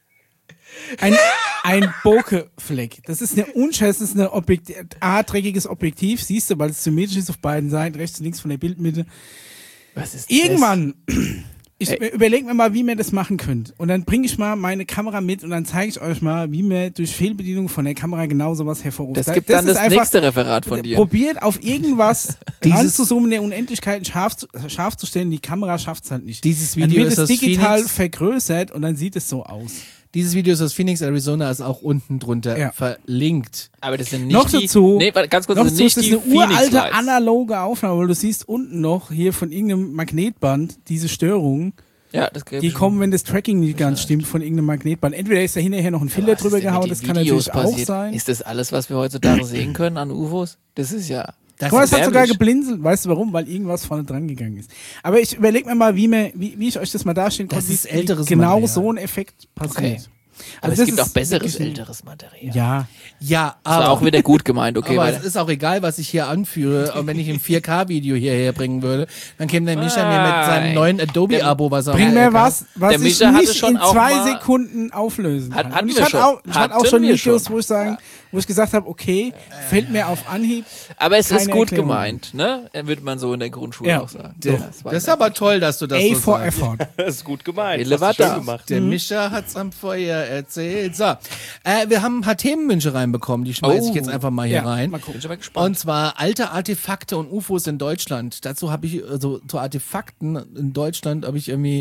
ein Bokeh-Fleck. Das ist eine unscheiß, das ist ein dreckiges Objektiv, siehst du, weil es symmetrisch ist auf beiden Seiten, rechts und links von der Bildmitte. Was ist Irgendwann, ich überlege mir mal, wie man das machen könnt. Und dann bringe ich mal meine Kamera mit und dann zeige ich euch mal, wie man durch Fehlbedienung von der Kamera genau sowas hervorruft. Das gibt dann ist das einfach- nächste Referat von dir. Probiert auf irgendwas Dieses- ranzuzoomen, in der Unendlichkeit scharf zu stellen. Die Kamera schafft es halt nicht. Dieses Dann Video wird ist es das digital Phoenix. vergrößert und dann sieht es so aus. Dieses Video ist aus Phoenix, Arizona, ist auch unten drunter verlinkt. Aber das sind nicht Noch die... dazu, Nee, warte, ganz kurz, noch das sind dazu nicht ist die eine uralte Phoenix-Lights. analoge Aufnahme, weil du siehst unten noch hier von irgendeinem Magnetband diese Störungen. Ja, das Die kommen, wenn das Tracking nicht ganz stimmt, von irgendeinem Magnetband. Entweder ist da hinterher noch ein Filter Was ist drüber denn mit gehauen, den das kann Videos natürlich auch passiert? sein. Ist das alles, was wir heutzutage sehen können an UFOs? Das ist ja... Das Guck mal, ist es hat sogar erbärmlich. geblinzelt. Weißt du warum? Weil irgendwas vorne dran gegangen ist. Aber ich überlege mir mal, wie ich euch das mal darstellen Das konnte, ist wie älteres genau Material. so ein Effekt passiert. Okay. Aber Also es das gibt auch ist besseres, wirklich- älteres Material. Ja. ja, Das war aber, auch wieder gut gemeint, okay. aber Weil es ist auch egal, was ich hier anführe. Und wenn ich ein 4K-Video hierher bringen würde, dann käme der Mischa mir mit seinem neuen Adobe-Abo, was er Bring mir hat. was Der ich Mischa hatte nicht schon in auch 2 mal- Sekunden auflösen kann. Hatten Und ich wir hatte schon. auch, ich hatte auch Hatten schon wir Videos, schon. wo ich gesagt habe, okay, fällt mir auf Anhieb. Aber es ist Keine gut Erklärung. gemeint, ne? Würde man so in der Grundschule Ja. auch sagen. Das ist aber toll, dass du das A so for sagst. effort. Das ist gut gemeint. Wille war Hast du schön da. gemacht. Der Mischa hat's am Feuer erzählt. So, wir haben ein paar Themenwünsche reinbekommen, die schmeiße ich jetzt einfach mal hier Ja, rein. mal gucken. Bin ich aber gespannt. Und zwar alte Artefakte und UFOs in Deutschland. Dazu habe ich, also zu Artefakten in Deutschland habe ich irgendwie.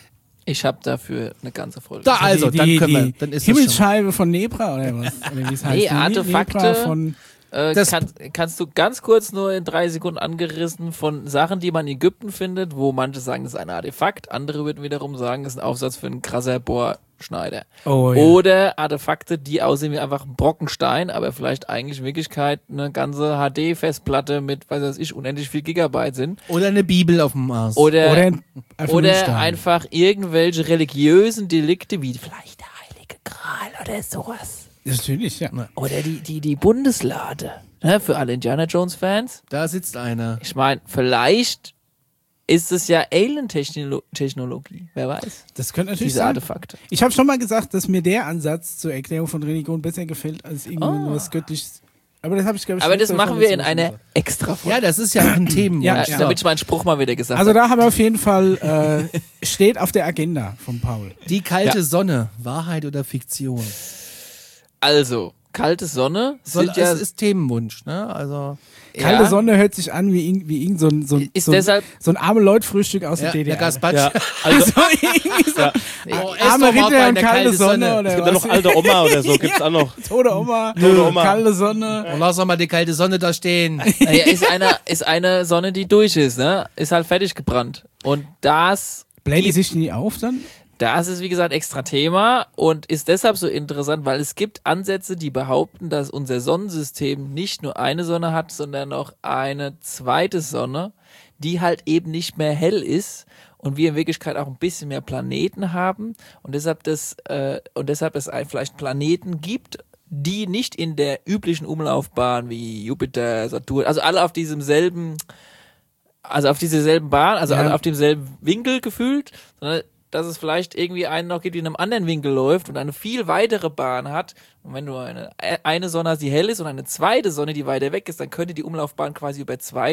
Ich habe dafür eine ganze Folge. Da, also, dann können wir, dann ist das schon. Himmelsscheibe von Nebra oder was? Oder wie es heißt. Nee, Die Artefakte. Nebra von Das- Kannst du ganz kurz nur in 3 Sekunden angerissen von Sachen, die man in Ägypten findet, wo manche sagen, das ist ein Artefakt, andere würden wiederum sagen, das ist ein Aufsatz für einen krasser Bohrschneider. Oh, ja. Oder Artefakte, die aussehen wie einfach ein Brockenstein, aber vielleicht eigentlich in Wirklichkeit eine ganze HD-Festplatte mit, weiß ich, unendlich viel Gigabyte sind. Oder eine Bibel auf dem Mars. Oder, Oder einfach oder ein Stein. einfach irgendwelche religiösen Delikte, wie vielleicht der Heilige Gral oder sowas. Natürlich, ja. Oder die Bundeslade. Ne, für alle Indiana Jones-Fans. Da sitzt einer. Ich meine, vielleicht ist es ja Alien-Technologie. Wer weiß. Das könnte natürlich Diese sein. Artefakte. Ich habe schon mal gesagt, dass mir der Ansatz zur Erklärung von Religion besser gefällt als irgendwas Göttliches. Aber das habe ich, glaube ich, Aber das letzte machen Woche wir in schon einer gesagt. Extra-Folge. Ja, das ist ja auch ein Thema. Ja, Ja, damit ich meinen Spruch mal wieder gesagt Also habe. da haben wir auf jeden Fall, steht auf der Agenda von Paul. Die kalte Ja. Sonne, Wahrheit oder Fiktion? Also, kalte Sonne sind ja... Es ist Themenwunsch, ne? Also Kalte ja, Sonne hört sich an wie irgend so ein, Ist so ein, deshalb- so ein arme Leutfrühstück aus der der DDR. Gazpacho. Ja, also, Also irgendwie so Oh, ess arme doch mal Ritter bei und einer kalte kalten Sonne oder gibt ja was? noch alte Oma oder so, gibt's auch noch. Tote Oma, Oma. kalte Sonne. Oh, lass doch mal die kalte Sonne da stehen. ja, ist eine Sonne, die durch ist, ne? Ist halt fertig gebrannt. Und das Bläht die sich nie auf dann? Das ist, wie gesagt, extra Thema und ist deshalb so interessant, weil es gibt Ansätze, die behaupten, dass unser Sonnensystem nicht nur eine Sonne hat, sondern noch eine zweite Sonne, die halt eben nicht mehr hell ist und wir in Wirklichkeit auch ein bisschen mehr Planeten haben und deshalb es vielleicht Planeten gibt, die nicht in der üblichen Umlaufbahn wie Jupiter, Saturn, also alle auf diesem selben, also auf dieser selben Bahn, also Ja. alle auf demselben Winkel gefühlt, sondern dass es vielleicht irgendwie einen noch gibt, die in einem anderen Winkel läuft und eine viel weitere Bahn hat. Und wenn du eine Sonne hast, die hell ist und eine zweite Sonne, die weiter weg ist, dann könnte die Umlaufbahn quasi über zwei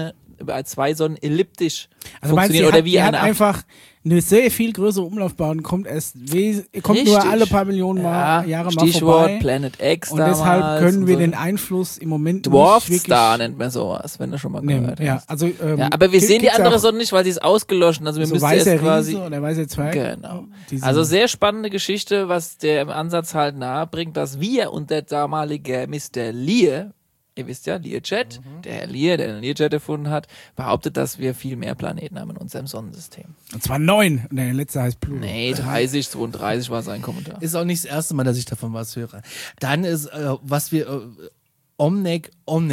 Sonnen elliptisch Also meinst du, funktionieren. Oder wie die hat eine einfach eine sehr viel größere Umlaufbahn und kommt nur Richtig. alle paar Millionen Jahre mal Stichwort vorbei. Planet X Und damals deshalb können und wir so. den Einfluss im Moment Dwarf nicht Star wirklich nennt man sowas, wenn du schon mal nehmen. gehört Ja, hast. also, Ja, aber wir sehen die gibt's andere auch Sonne nicht, weil sie ist ausgelöscht. Also wir so müssen weißer erst quasi... Riese oder weißer Zwerg. Genau. Diese- Also sehr spannende Geschichte, was der im Ansatz halt nahe bringt, dass wir und der damalige Mr. Lear, ihr wisst ja, Learjet, der Herr Lear, der den Learjet erfunden hat, behauptet, dass wir viel mehr Planeten haben in unserem Sonnensystem. Und zwar 9. Und der letzte heißt Pluto. Nee, 30, 32 war sein Kommentar. Ist auch nicht das erste Mal, dass ich davon was höre. Dann ist, was wir, Omnek.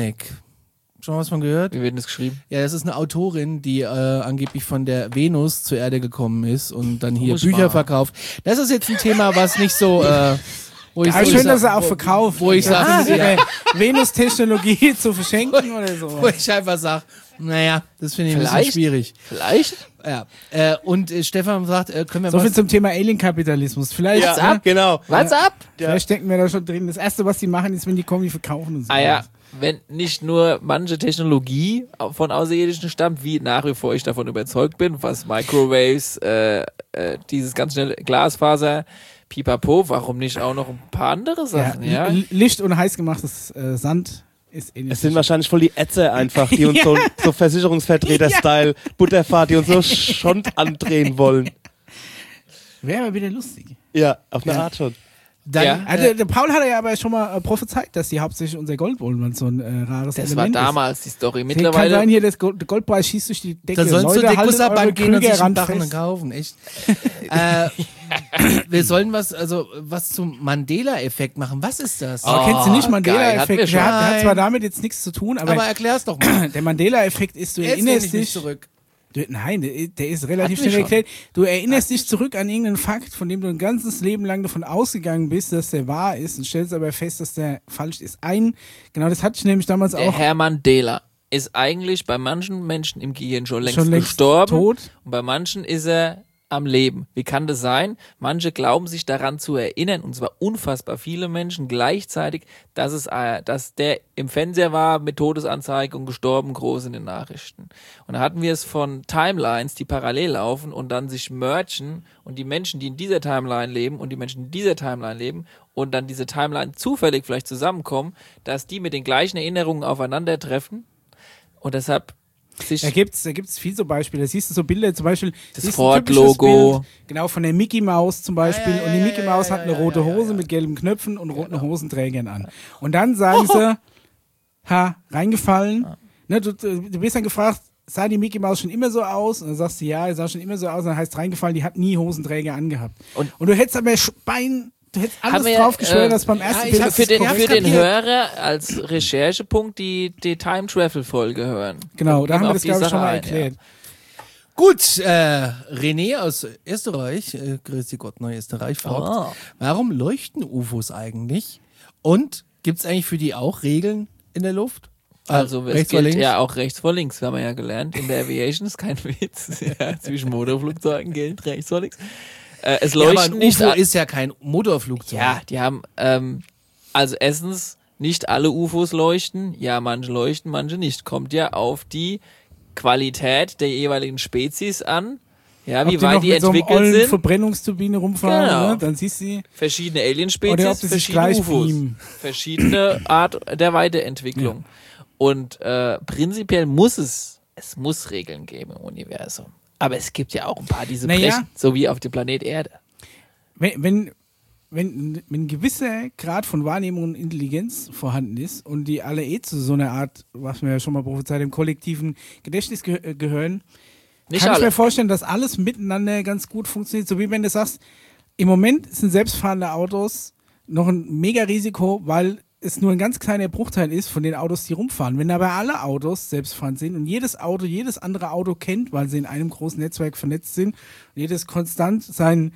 Schon mal was von gehört? Wie wird denn das geschrieben? Ja, das ist eine Autorin, die angeblich von der Venus zur Erde gekommen ist und dann hier Muss Bücher mal. verkauft. Das ist jetzt ein Thema, was nicht so, wo ich Aber so schön, sag- dass er auch verkauft. wo ich sag, Venus-Technologie zu verschenken oder so. wo ich einfach sage, naja, das finde ich ein bisschen Vielleicht? schwierig. Vielleicht? Ja. Und Stefan sagt, können wir So viel was... zum Thema Alien-Kapitalismus. Vielleicht, Ja, genau. What's up? vielleicht stecken wir da schon drin. Das Erste, was die machen, ist, wenn die kommen, die verkaufen und so. Ah ja, wenn nicht nur manche Technologie von Außerirdischen stammt, wie nach wie vor ich davon überzeugt bin, was Microwaves, dieses ganz schnelle Glasfaser, Pipapo, warum nicht auch noch ein paar andere Sachen, ja? Licht und heiß gemachtes Sand ist ähnlich. Es sind wahrscheinlich voll die Ätze einfach, die uns so Versicherungsvertreter-Style, Butterfahrt, die uns so Schond andrehen wollen. Wäre aber wieder lustig. Ja, auf eine Art schon. Dann, Ja. Also, der Paul hat ja aber schon mal prophezeit, dass die hauptsächlich unser Gold wollen, weil es so ein rares Das Element war damals die Story. ist. Kann Mittlerweile sein, hier der Goldpreis schießt durch die Decke. da sollen zu der haltet eure Gusserbank gehen und Krüge sich einen ran Barren fest. kaufen, echt. Wir sollen was zum Mandela-Effekt machen. Was ist das? Oh, kennst du nicht geil, hatten wir Mandela-Effekt? schon. Der hat zwar Nein. damit jetzt nichts zu tun, Aber erklär's doch mal. der Mandela-Effekt ist, du Jetzt erinnerst nehme ich mich dich. zurück. Nein, der ist relativ Hatten wir schnell schon. erklärt. Du erinnerst dich zurück an irgendeinen Fakt, von dem du ein ganzes Leben lang davon ausgegangen bist, dass der wahr ist und stellst aber fest, dass der falsch ist. Genau, das hatte ich nämlich damals der auch Herr Mandela ist eigentlich bei manchen Menschen im Gehirn schon längst schon längst gestorben tot. und bei manchen ist er am Leben. Wie kann das sein? Manche glauben sich daran zu erinnern, und zwar unfassbar viele Menschen gleichzeitig, dass der im Fernseher war mit Todesanzeige und gestorben, groß in den Nachrichten. Und da hatten wir es von Timelines, die parallel laufen und dann sich mergen und die Menschen, die in dieser Timeline leben und die Menschen, die in dieser Timeline leben und dann diese Timeline zufällig vielleicht zusammenkommen, dass die mit den gleichen Erinnerungen aufeinandertreffen und deshalb sich Da gibt's viel so Beispiele. Da siehst du so Bilder, zum Beispiel Das siehst du ein typisches Ford-Logo. Bild, genau, von der Mickey Maus zum Beispiel. Ja, ja, und die ja, Mickey ja, Maus ja, hat eine ja, rote ja, ja, Hose ja. mit gelben Knöpfen und roten Hosenträgern an. Und dann sagen sie, reingefallen. Ne, du bist dann gefragt, sah die Mickey Maus schon immer so aus? Und dann sagst du, ja, er sah schon immer so aus. Und dann heißt reingefallen, die hat nie Hosenträger angehabt. Und- Und du hättest aber du hättest Haben alles wir, drauf geschwört, dass beim ersten ich Bild hab's für den, korrekt für den kapiert. Hörer als Recherchepunkt die Time-Travel-Folge hören. Genau, da Gehen haben wir auf das, die glaube ich, schon Sache mal ein, erklärt. Gut, René aus Österreich, grüß Gott, Neu-Österreich, fragt, warum leuchten UFOs eigentlich? Und gibt's eigentlich für die auch Regeln in der Luft? Also es rechts vor gilt links? ja auch rechts vor links, haben wir ja gelernt. In der Aviation ist kein Witz. Ja, zwischen Motorflugzeugen gilt rechts vor links. Es Ja, aber leuchten ein nicht UFO ist ja kein Motorflugzeug. Ja, die haben, also erstens, nicht alle UFOs leuchten. Ja, manche leuchten, manche nicht. Kommt ja auf die Qualität der jeweiligen Spezies an. Ja, wie Ob weit noch die mit so einem entwickelt ollen sind. Verbrennungsturbine rumfahren, Genau. ne? Dann siehst du Verschiedene Oder Alien-Spezies, ob die sich verschiedene gleich UFOs. beamen. Verschiedene Art der Weiterentwicklung. Und prinzipiell muss es muss Regeln geben im Universum. Aber es gibt ja auch ein paar, die sie Naja. brechen, so wie auf dem Planet Erde. wenn ein gewisser Grad von Wahrnehmung und Intelligenz vorhanden ist und die alle zu so einer Art, was wir ja schon mal prophezeit, im kollektiven Gedächtnis gehören, Nicht kann ich alle. mir vorstellen, dass alles miteinander ganz gut funktioniert. So wie wenn du sagst, im Moment sind selbstfahrende Autos noch ein mega Risiko, weil es nur ein ganz kleiner Bruchteil ist von den Autos, die rumfahren. Wenn aber alle Autos selbstfahrend sind und jedes andere Auto kennt, weil sie in einem großen Netzwerk vernetzt sind, und jedes konstant seinen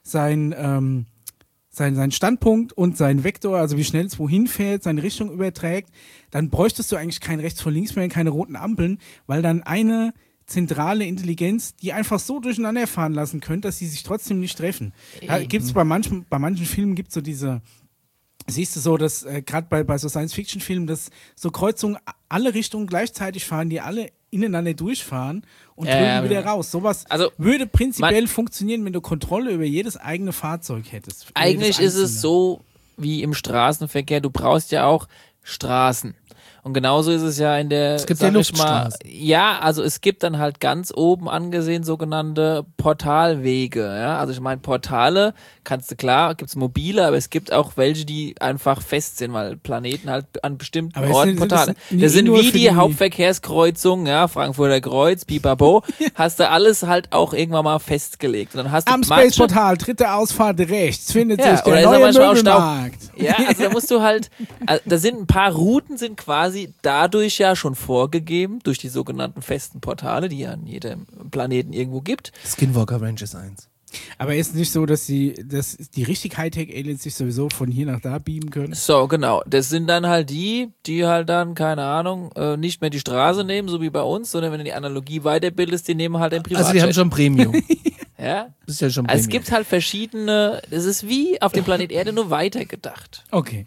Standpunkt und seinen Vektor, also wie schnell es wohin fährt, seine Richtung überträgt, dann bräuchtest du eigentlich kein rechts vor links mehr, keine roten Ampeln, weil dann eine zentrale Intelligenz, die einfach so durcheinander fahren lassen könnte, dass sie sich trotzdem nicht treffen. Gibt's bei manchen Filmen gibt's so diese, siehst du so, dass gerade bei so Science-Fiction-Filmen, dass so Kreuzungen alle Richtungen gleichzeitig fahren, die alle ineinander durchfahren und drüben wieder raus. Sowas Also, würde prinzipiell funktionieren, wenn du Kontrolle über jedes eigene Fahrzeug hättest. Eigentlich Jedes ist es einzelne. so wie im Straßenverkehr. Du brauchst ja auch Straßen. Und genauso ist es ja in der, Es gibt sag ja ich mal, Luftstraßen. ja, also es gibt dann halt ganz oben angesehen sogenannte Portalwege, ja, also ich meine Portale, kannst du, klar, gibt's mobile, aber es gibt auch welche, die einfach fest sind, weil Planeten halt an bestimmten Aber es Orten sind Portale. nicht Das sind nur wie für die die- Hauptverkehrskreuzungen, ja, Frankfurter Kreuz, Pipapo, hast du alles halt auch irgendwann mal festgelegt. Und dann hast du Am manche- Space-Portal, dritte Ausfahrt rechts, findet Ja, sich oder der ist er neue manchmal auch Stau- Möbelmarkt. Ja, also da musst du halt, also da sind ein paar Routen sind quasi dadurch ja schon vorgegeben, durch die sogenannten festen Portale, die ja an jedem Planeten irgendwo gibt. Skinwalker Ranch ist 1. Aber ist nicht so, dass die richtig Hightech-Aliens sich sowieso von hier nach da beamen können? So, genau. Das sind dann halt die halt dann, keine Ahnung, nicht mehr die Straße nehmen, so wie bei uns, sondern wenn du die Analogie weiterbildest, die nehmen halt ein Privatjet. Also die haben schon Premium. ja? Das ist ja schon Premium. Also es gibt halt verschiedene, das ist wie auf dem Planet Erde nur weitergedacht. Okay.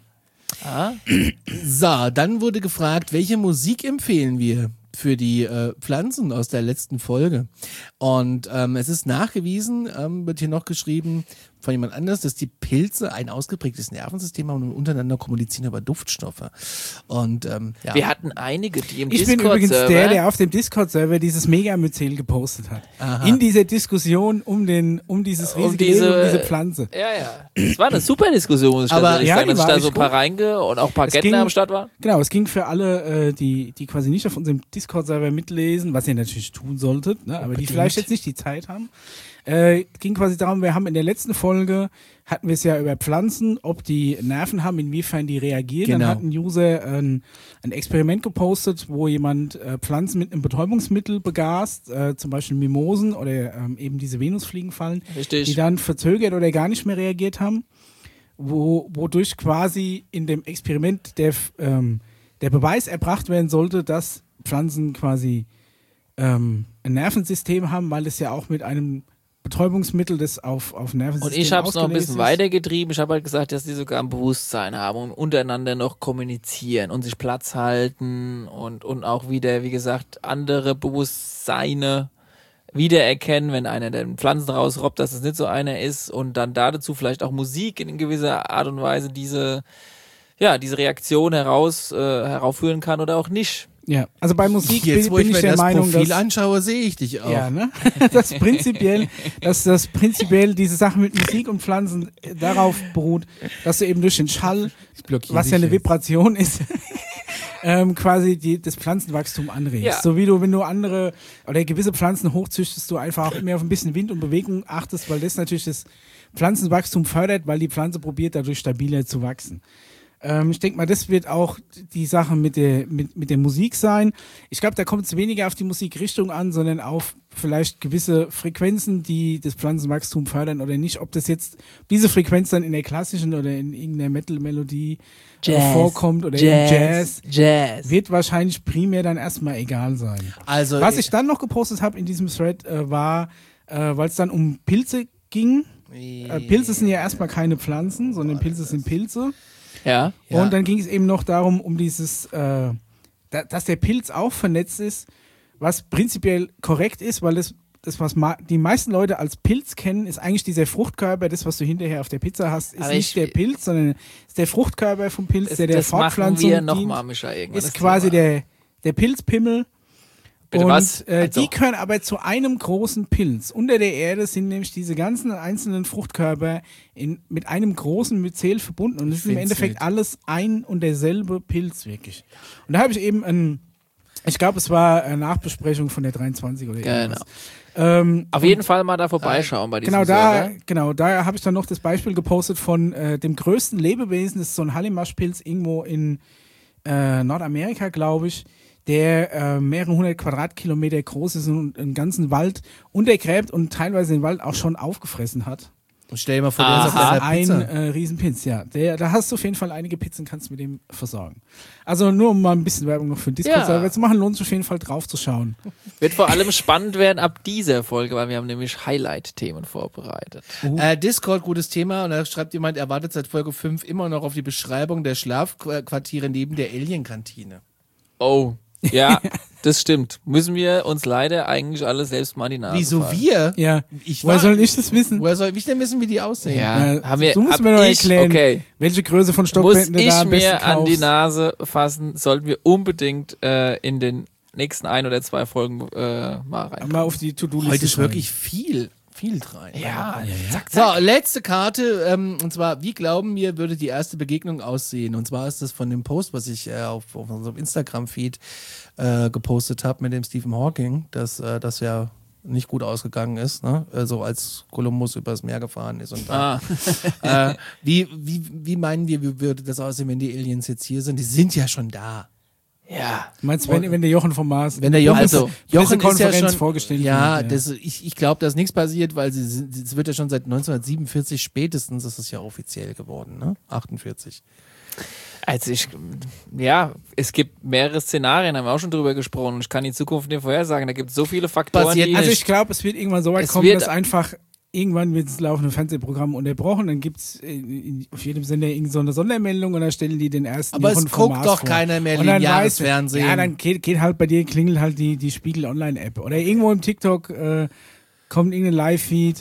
So, dann wurde gefragt, welche Musik empfehlen wir für die Pflanzen aus der letzten Folge? Und es ist nachgewiesen, wird hier noch geschrieben, von jemand anders, dass die Pilze ein ausgeprägtes Nervensystem haben und untereinander kommunizieren über Duftstoffe. Und ja. Wir hatten einige, die im Ich bin übrigens Discord-Server... der auf dem Discord-Server dieses Megamyzel gepostet hat. In dieser Diskussion um dieses riesige Leben, um diese Pflanze. Ja. Das war eine super Diskussion, muss ich Aber- tatsächlich ja, sagen, die dass war da echt so ein paar Reinge und auch ein paar Es Gärtner ging- am Start waren. Genau, es ging für alle, die quasi nicht auf unserem Discord-Server mitlesen, was ihr natürlich tun solltet, ne, aber die vielleicht jetzt nicht die Zeit haben. Ging quasi darum, wir haben in der letzten Folge, hatten wir es ja über Pflanzen, ob die Nerven haben, inwiefern die reagieren. Genau. Dann hat ein User ein Experiment gepostet, wo jemand Pflanzen mit einem Betäubungsmittel begast, zum Beispiel Mimosen oder eben diese Venusfliegenfallen, Richtig. die dann verzögert oder gar nicht mehr reagiert haben, wodurch quasi in dem Experiment der Beweis erbracht werden sollte, dass Pflanzen quasi ein Nervensystem haben, weil es ja auch mit einem Betäubungsmittel, das auf Nervensystem Und ich habe es noch ein ausgelegt bisschen ist. weitergetrieben. Ich habe halt gesagt, dass die sogar ein Bewusstsein haben und untereinander noch kommunizieren und sich Platz halten und auch wieder, wie gesagt, andere Bewusstseine wiedererkennen, wenn einer den Pflanzen rausrobbt, dass es nicht so einer ist und dann dazu vielleicht auch Musik in gewisser Art und Weise diese Reaktion heraufführen kann oder auch nicht. Ja, also bei Musik Jetzt, wo bin ich ich mir der das Meinung, Profil dass anschaue, sehe ich dich auch. ja, ne? dass prinzipiell diese Sache mit Musik und Pflanzen darauf beruht, dass du eben durch den Schall, blockiere was ja dich eine jetzt. Vibration ist, quasi das Pflanzenwachstum anregst. Ja. So wie du, wenn du andere oder gewisse Pflanzen hochzüchtest, du einfach auch mehr auf ein bisschen Wind und Bewegung achtest, weil das natürlich das Pflanzenwachstum fördert, weil die Pflanze probiert dadurch stabiler zu wachsen. Ich denke mal, das wird auch die Sache mit der Musik sein. Ich glaube, da kommt es weniger auf die Musikrichtung an, sondern auf vielleicht gewisse Frequenzen, die das Pflanzenwachstum fördern oder nicht. Ob das jetzt diese Frequenz dann in der klassischen oder in irgendeiner Metal-Melodie vorkommt oder im Jazz, wird wahrscheinlich primär dann erstmal egal sein. Also, Was ich dann noch gepostet habe in diesem Thread war, weil es dann um Pilze ging. Pilze sind ja erstmal keine Pflanzen, sondern Pilze sind Pilze. Ja. Ja. Und dann ging es eben noch darum, um dieses, dass der Pilz auch vernetzt ist, was prinzipiell korrekt ist, weil das was die meisten Leute als Pilz kennen, ist eigentlich dieser Fruchtkörper, das, was du hinterher auf der Pizza hast, ist Aber nicht der Pilz, sondern ist der Fruchtkörper vom Pilz, der das machen Fortpflanzung wir dient, nochmal, Micha, irgendwann. ist das quasi Thema. der Pilzpimmel. Bitte und was? Also. die können aber zu einem großen Pilz. Unter der Erde sind nämlich diese ganzen einzelnen Fruchtkörper mit einem großen Myzel verbunden. Und es ist im find's Endeffekt wild. alles ein und derselbe Pilz, wirklich. Und da habe ich eben ich glaube, es war eine Nachbesprechung von der 23 oder irgendwas. Auf jeden Fall mal da vorbeischauen bei diesem Genau, da habe ich dann noch das Beispiel gepostet von dem größten Lebewesen, das ist so ein Hallimaschpilz irgendwo in Nordamerika, glaube ich, der mehrere hundert Quadratkilometer groß ist und einen ganzen Wald untergräbt und teilweise den Wald auch schon aufgefressen hat. Und stell dir mal vor, der ist auf Aha. deiner Pizza. Ein Riesenpilz, ja. Da hast du auf jeden Fall einige Pizzen, kannst du mit dem versorgen. Also nur um mal ein bisschen Werbung noch für den Discord-Server zu machen, lohnt es auf jeden Fall drauf zu schauen. Wird vor allem spannend werden ab dieser Folge, weil wir haben nämlich Highlight-Themen vorbereitet. Discord, gutes Thema. Und da schreibt jemand, er wartet seit Folge 5 immer noch auf die Beschreibung der Schlafquartiere neben der Alien-Kantine. Oh, ja, das stimmt. Müssen wir uns leider eigentlich alle selbst mal in die Nase Wieso fassen. wir? Ja, Ich woher war- soll ich das wissen? Woher soll ich denn wissen, wie die aussehen? Ja, haben wir, du musst hab mir noch ich, erklären, okay. welche Größe von Muss Stockbetten du da ich am besten mir an die kaufst. Nase fassen, sollten wir unbedingt in den nächsten 1 oder 2 Folgen mal rein. Mal auf die To-Do-Liste Heute ist schreiben. wirklich viel dran. Ja, zack, So, letzte Karte, und zwar, wie glauben wir, würde die erste Begegnung aussehen? Und zwar ist das von dem Post, was ich auf unserem Instagram-Feed gepostet habe mit dem Stephen Hawking, dass das ja nicht gut ausgegangen ist, ne? So als Kolumbus übers Meer gefahren ist und da. Wie meinen wir, wie würde das aussehen, wenn die Aliens jetzt hier sind? Die sind ja schon da. Ja. Du meinst, wenn der Jochen vom Mars Wenn der Jochen, Also, Jochen ist ja Pressekonferenz schon, vorgestellt ja, wird, ich glaube, dass nichts passiert, weil es wird ja schon seit 1947 spätestens, ist es ja offiziell geworden, ne? 48. Also es gibt mehrere Szenarien, haben wir auch schon drüber gesprochen. Ich kann die Zukunft nicht vorhersagen. Da gibt es so viele Faktoren, Passiert die Also ich glaube, es wird irgendwann so weit Es kommen, wird- dass einfach irgendwann wird das laufende Fernsehprogramm unterbrochen, dann gibt es auf jedem Sender irgend so eine Sondermeldung und dann stellen die den ersten Aber es Jochen vom guckt Mars doch vor. keiner mehr Und dann lineares weißt du, Fernsehen. Ja, dann geht halt bei dir, klingelt halt die Spiegel Online App oder irgendwo im TikTok kommt irgendein Live-Feed,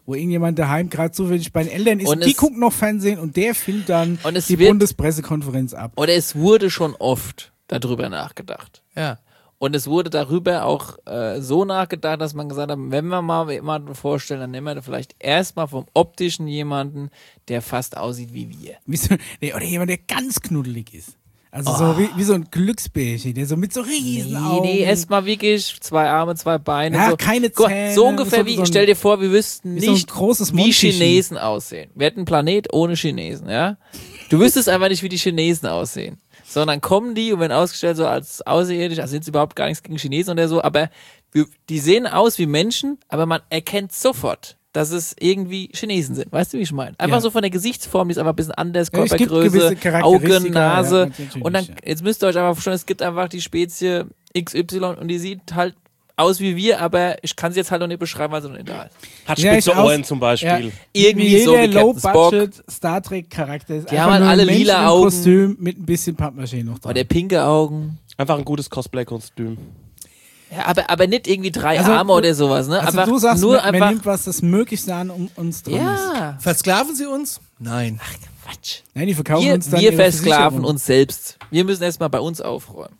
wo irgendjemand daheim gerade zufällig bei den Eltern ist Und die es- gucken noch Fernsehen und der filmt dann Und es die wird- Bundespressekonferenz ab. Oder es wurde schon oft darüber nachgedacht. Ja. Und es wurde darüber auch so nachgedacht, dass man gesagt hat, wenn wir mal jemanden vorstellen, dann nehmen wir vielleicht erstmal vom Optischen jemanden, der fast aussieht wie wir. Oder jemand, der ganz knuddelig ist. Also so wie so ein Glücksbärchen, der so mit so riesen Augen. Nee, erstmal wirklich 2 Arme, 2 Beine. Ja, so. keine Guck mal, Zähne, so ungefähr so wie, ein- stell dir vor, wir wüssten wie so ein nicht, großes wie Monchichi. Chinesen aussehen. Wir hätten einen Planet ohne Chinesen, ja? Du wüsstest einfach nicht, wie die Chinesen aussehen. Sondern kommen die und werden ausgestellt so als außerirdisch, also sind sie überhaupt gar nichts gegen Chinesen oder so, aber die sehen aus wie Menschen, aber man erkennt sofort, dass es irgendwie Chinesen sind. Weißt du, wie ich meine? Einfach Ja. so von der Gesichtsform, die ist einfach ein bisschen anders, Ja, es gibt Körpergröße, gewisse Charakteristika, Augen, Nase. ja, natürlich, Und dann, ja. jetzt müsst ihr euch einfach vorstellen, es gibt einfach die Spezie XY und die sieht halt aus wie wir, aber ich kann sie jetzt halt noch nicht beschreiben, weil sie noch nicht da ist. Hat Ja, spitze ich auch- Ohren zum Beispiel. Irgendwie wie so jeder wie Captain Spock. Low-Budget Star Trek Charakter ist. Die einfach haben halt nur ein alle Mensch lila im Augen. Kostüm mit ein bisschen Pappmaché noch dran. Oder pinke Augen. Einfach ein gutes Cosplay-Kostüm. Ja, aber nicht irgendwie 3 Also, Arme oder sowas, ne? Also einfach du sagst, nur man einfach. nimmt was das Möglichste an, um uns dran ist. Ja. Versklaven sie uns? Nein. Quatsch. Nein, die verkaufen Wir, uns dann wir ihre versklaven Versicherung. uns selbst. Wir müssen erstmal bei uns aufräumen.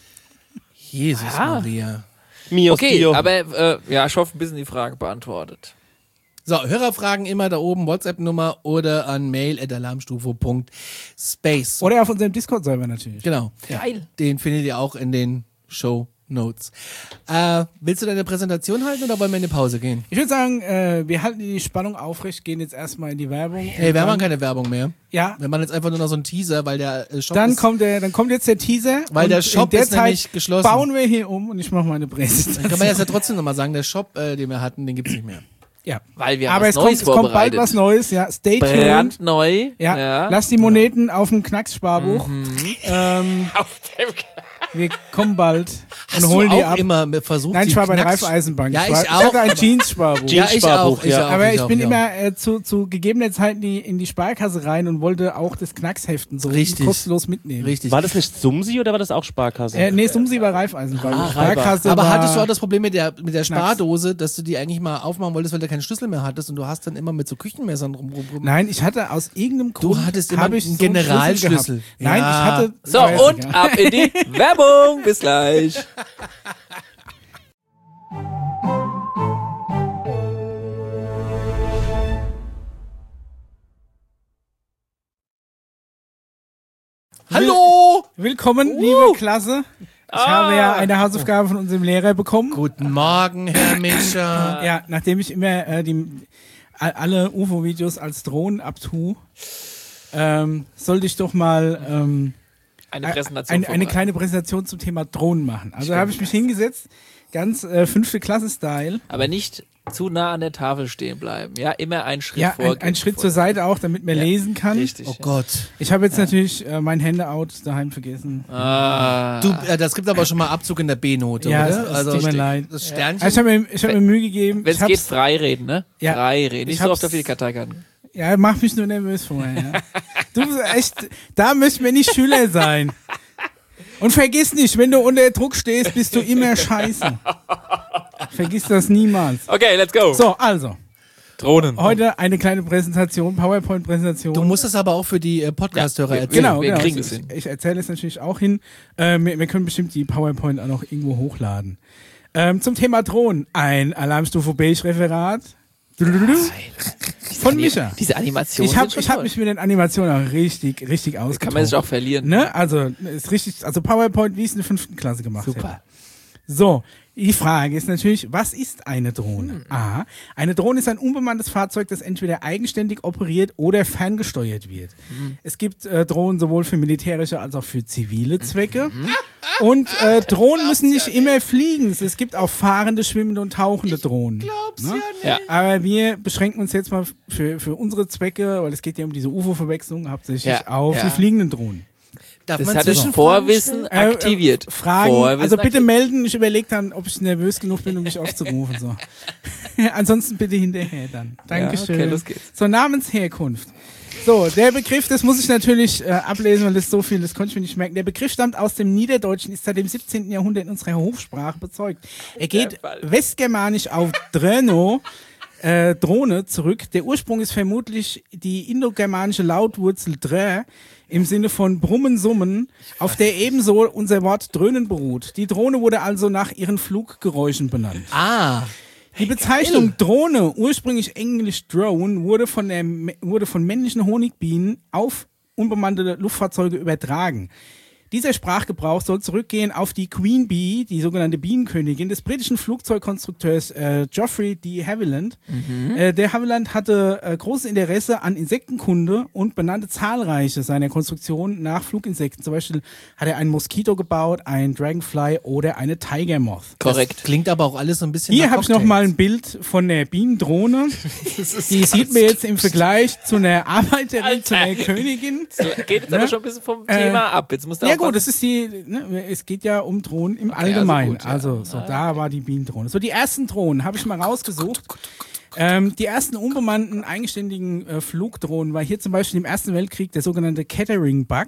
Jesus Ah. Maria. Mios Okay, Dio. aber ja, ich hoffe, ein bisschen die Frage beantwortet. So, Hörerfragen immer da oben, WhatsApp-Nummer oder an mail@alarmstufe.space. Oder auf unserem Discord-Server natürlich. Genau. Geil. Den findet ihr auch in den Show Notes. Willst du deine Präsentation halten oder wollen wir in die Pause gehen? Ich würde sagen, wir halten die Spannung aufrecht, gehen jetzt erstmal in die Werbung. Hey, wir machen keine Werbung mehr. Ja, Wir machen jetzt einfach nur noch so einen Teaser, weil der Shop dann ist, kommt jetzt der Teaser. Weil und der Shop in der ist nämlich geschlossen. bauen wir hier um und ich mache meine Dann Präsentation. kann man jetzt ja trotzdem nochmal sagen, der Shop, den wir hatten, den gibt's nicht mehr. Ja. Weil wir haben Aber was es Neues kommt bald vorbereitet. was Neues, ja. Stay tuned. Brandneu. Ja. Lass die Moneten auf dem Knackssparbuch. Auf dem Wir kommen bald Hast und holen du die auch ab. immer versucht, Nein, ich die war bei der Knacks- Raiffeisenbank. Ja, ich Ich auch. hatte ein Jeans-Sparbuch. Ja, ich auch. Ja. Aber ich bin auch. immer zu gegebener Zeit in die Sparkasse rein und wollte auch das Knacksheften so Richtig. kostenlos mitnehmen. Richtig. War das nicht Sumsi oder war das auch Sparkasse? Nee, Sumsi war Raiffeisenbank. Ah, Sparkasse Aber war, hattest du auch das Problem mit der Spardose, dass du die eigentlich mal aufmachen wolltest, weil du keinen Schlüssel mehr hattest und du hast dann immer mit so Küchenmessern rum. Nein, ich hatte aus irgendeinem Grund. hattest immer hab ich einen so einen Generalschlüssel. gehabt. Nein, Ja. ich hatte. So, weiß und nicht, ja. ab in die Werbung. Bis gleich. Hallo! Willkommen, liebe Klasse. Ich habe ja eine Hausaufgabe von unserem Lehrer bekommen. Guten Morgen, Herr Mischer. Ja, nachdem ich immer alle UFO-Videos als Drohnen abtue, sollte ich doch mal Eine Präsentation. eine vorbereitet. kleine Präsentation zum Thema Drohnen machen. Also habe ich mich hingesetzt, ganz 5. Klasse-Style. Aber nicht zu nah an der Tafel stehen bleiben. Ja, immer einen Schritt Ja, vorgehen. ein Schritt zur Seite auch, damit man lesen kann. Richtig. Oh Gott. Ich habe jetzt natürlich mein Handout daheim vergessen. Ah. Das gibt aber schon mal Abzug in der B-Note, Ja, oder? es tut mir leid. Das Sternchen. Also ich hab mir Mühe gegeben. Wenn Ich es geht, hab's- frei reden, ne? Ja. Frei reden. Nicht Ich so hab's- oft auf die Karteikarten. Ja, mach mich nur nervös vorher. Ja. Du bist echt, da müssen wir nicht Schüler sein. Und vergiss nicht, wenn du unter Druck stehst, bist du immer scheiße. Vergiss das niemals. Okay, let's go. So, also, Drohnen. heute eine kleine Präsentation, PowerPoint-Präsentation. Du musst es aber auch für die Podcast-Hörer Ja, erzählen. Genau, Wir genau. kriegen das hin. Ich erzähle es natürlich auch hin. Wir können bestimmt die PowerPoint auch noch irgendwo hochladen. Zum Thema Drohnen. Ein Alarmstufe Beige-Referat. Von Micha. Diese Animation. Ich hab mich mit den Animationen auch richtig ausgetobt. Kann man sich auch verlieren. Ne? Also, ist richtig, also PowerPoint, wie es in der 5. Klasse gemacht Super. hätte. So, die Frage ist natürlich, was ist eine Drohne? A. Eine Drohne ist ein unbemanntes Fahrzeug, das entweder eigenständig operiert oder ferngesteuert wird. Es gibt Drohnen sowohl für militärische als auch für zivile Zwecke. Und Drohnen müssen nicht immer fliegen. Es gibt auch fahrende, schwimmende und tauchende Drohnen. Ne? Ja. Aber wir beschränken uns jetzt mal für unsere Zwecke, weil es geht ja um diese UFO-Verwechslung, hauptsächlich Ja, auf ja. die fliegenden Drohnen. Darf Das man hat das Zwischenfragen Vorwissen stellen? aktiviert. Fragen, Vorwissen also bitte aktiviert. melden. Ich überlege dann, ob ich nervös genug bin, um mich aufzurufen. So. Ansonsten bitte hinterher dann. Dankeschön. okay, los geht's. So, Namensherkunft. So, der Begriff, das muss ich natürlich ablesen, weil das so viel, das konnte ich mir nicht merken. Der Begriff stammt aus dem Niederdeutschen, ist seit dem 17. Jahrhundert in unserer Hofsprache bezeugt. Er geht westgermanisch auf Dröno, Drohne zurück. Der Ursprung ist vermutlich die indogermanische Lautwurzel drä im Sinne von Brummen, Summen, auf der ebenso unser Wort dröhnen beruht. Die Drohne wurde also nach ihren Fluggeräuschen benannt. Ah. Die Bezeichnung Drohne, ursprünglich englisch Drone, wurde von männlichen Honigbienen auf unbemannte Luftfahrzeuge übertragen. Dieser Sprachgebrauch soll zurückgehen auf die Queen Bee, die sogenannte Bienenkönigin des britischen Flugzeugkonstrukteurs Geoffrey D. Havilland. Der Havilland hatte großes Interesse an Insektenkunde und benannte zahlreiche seiner Konstruktionen nach Fluginsekten. Zum Beispiel hat er einen Moskito gebaut, einen Dragonfly oder eine Tiger Moth. Korrekt. Das klingt aber auch alles so ein bisschen Hier nach habe ich noch Cocktails. mal ein Bild von der Bienendrohne. Die sieht mir jetzt im Vergleich zu einer Arbeiterin, zu einer Königin. Geht jetzt aber schon ein bisschen vom Thema ab. Jetzt musst du Ja auch gut, das ist es geht ja um Drohnen im Allgemeinen. Da war die Bienendrohne. So, die ersten Drohnen habe ich mal rausgesucht. Die ersten unbemannten, eigenständigen Flugdrohnen war hier zum Beispiel im Ersten Weltkrieg der sogenannte Kettering-Bug.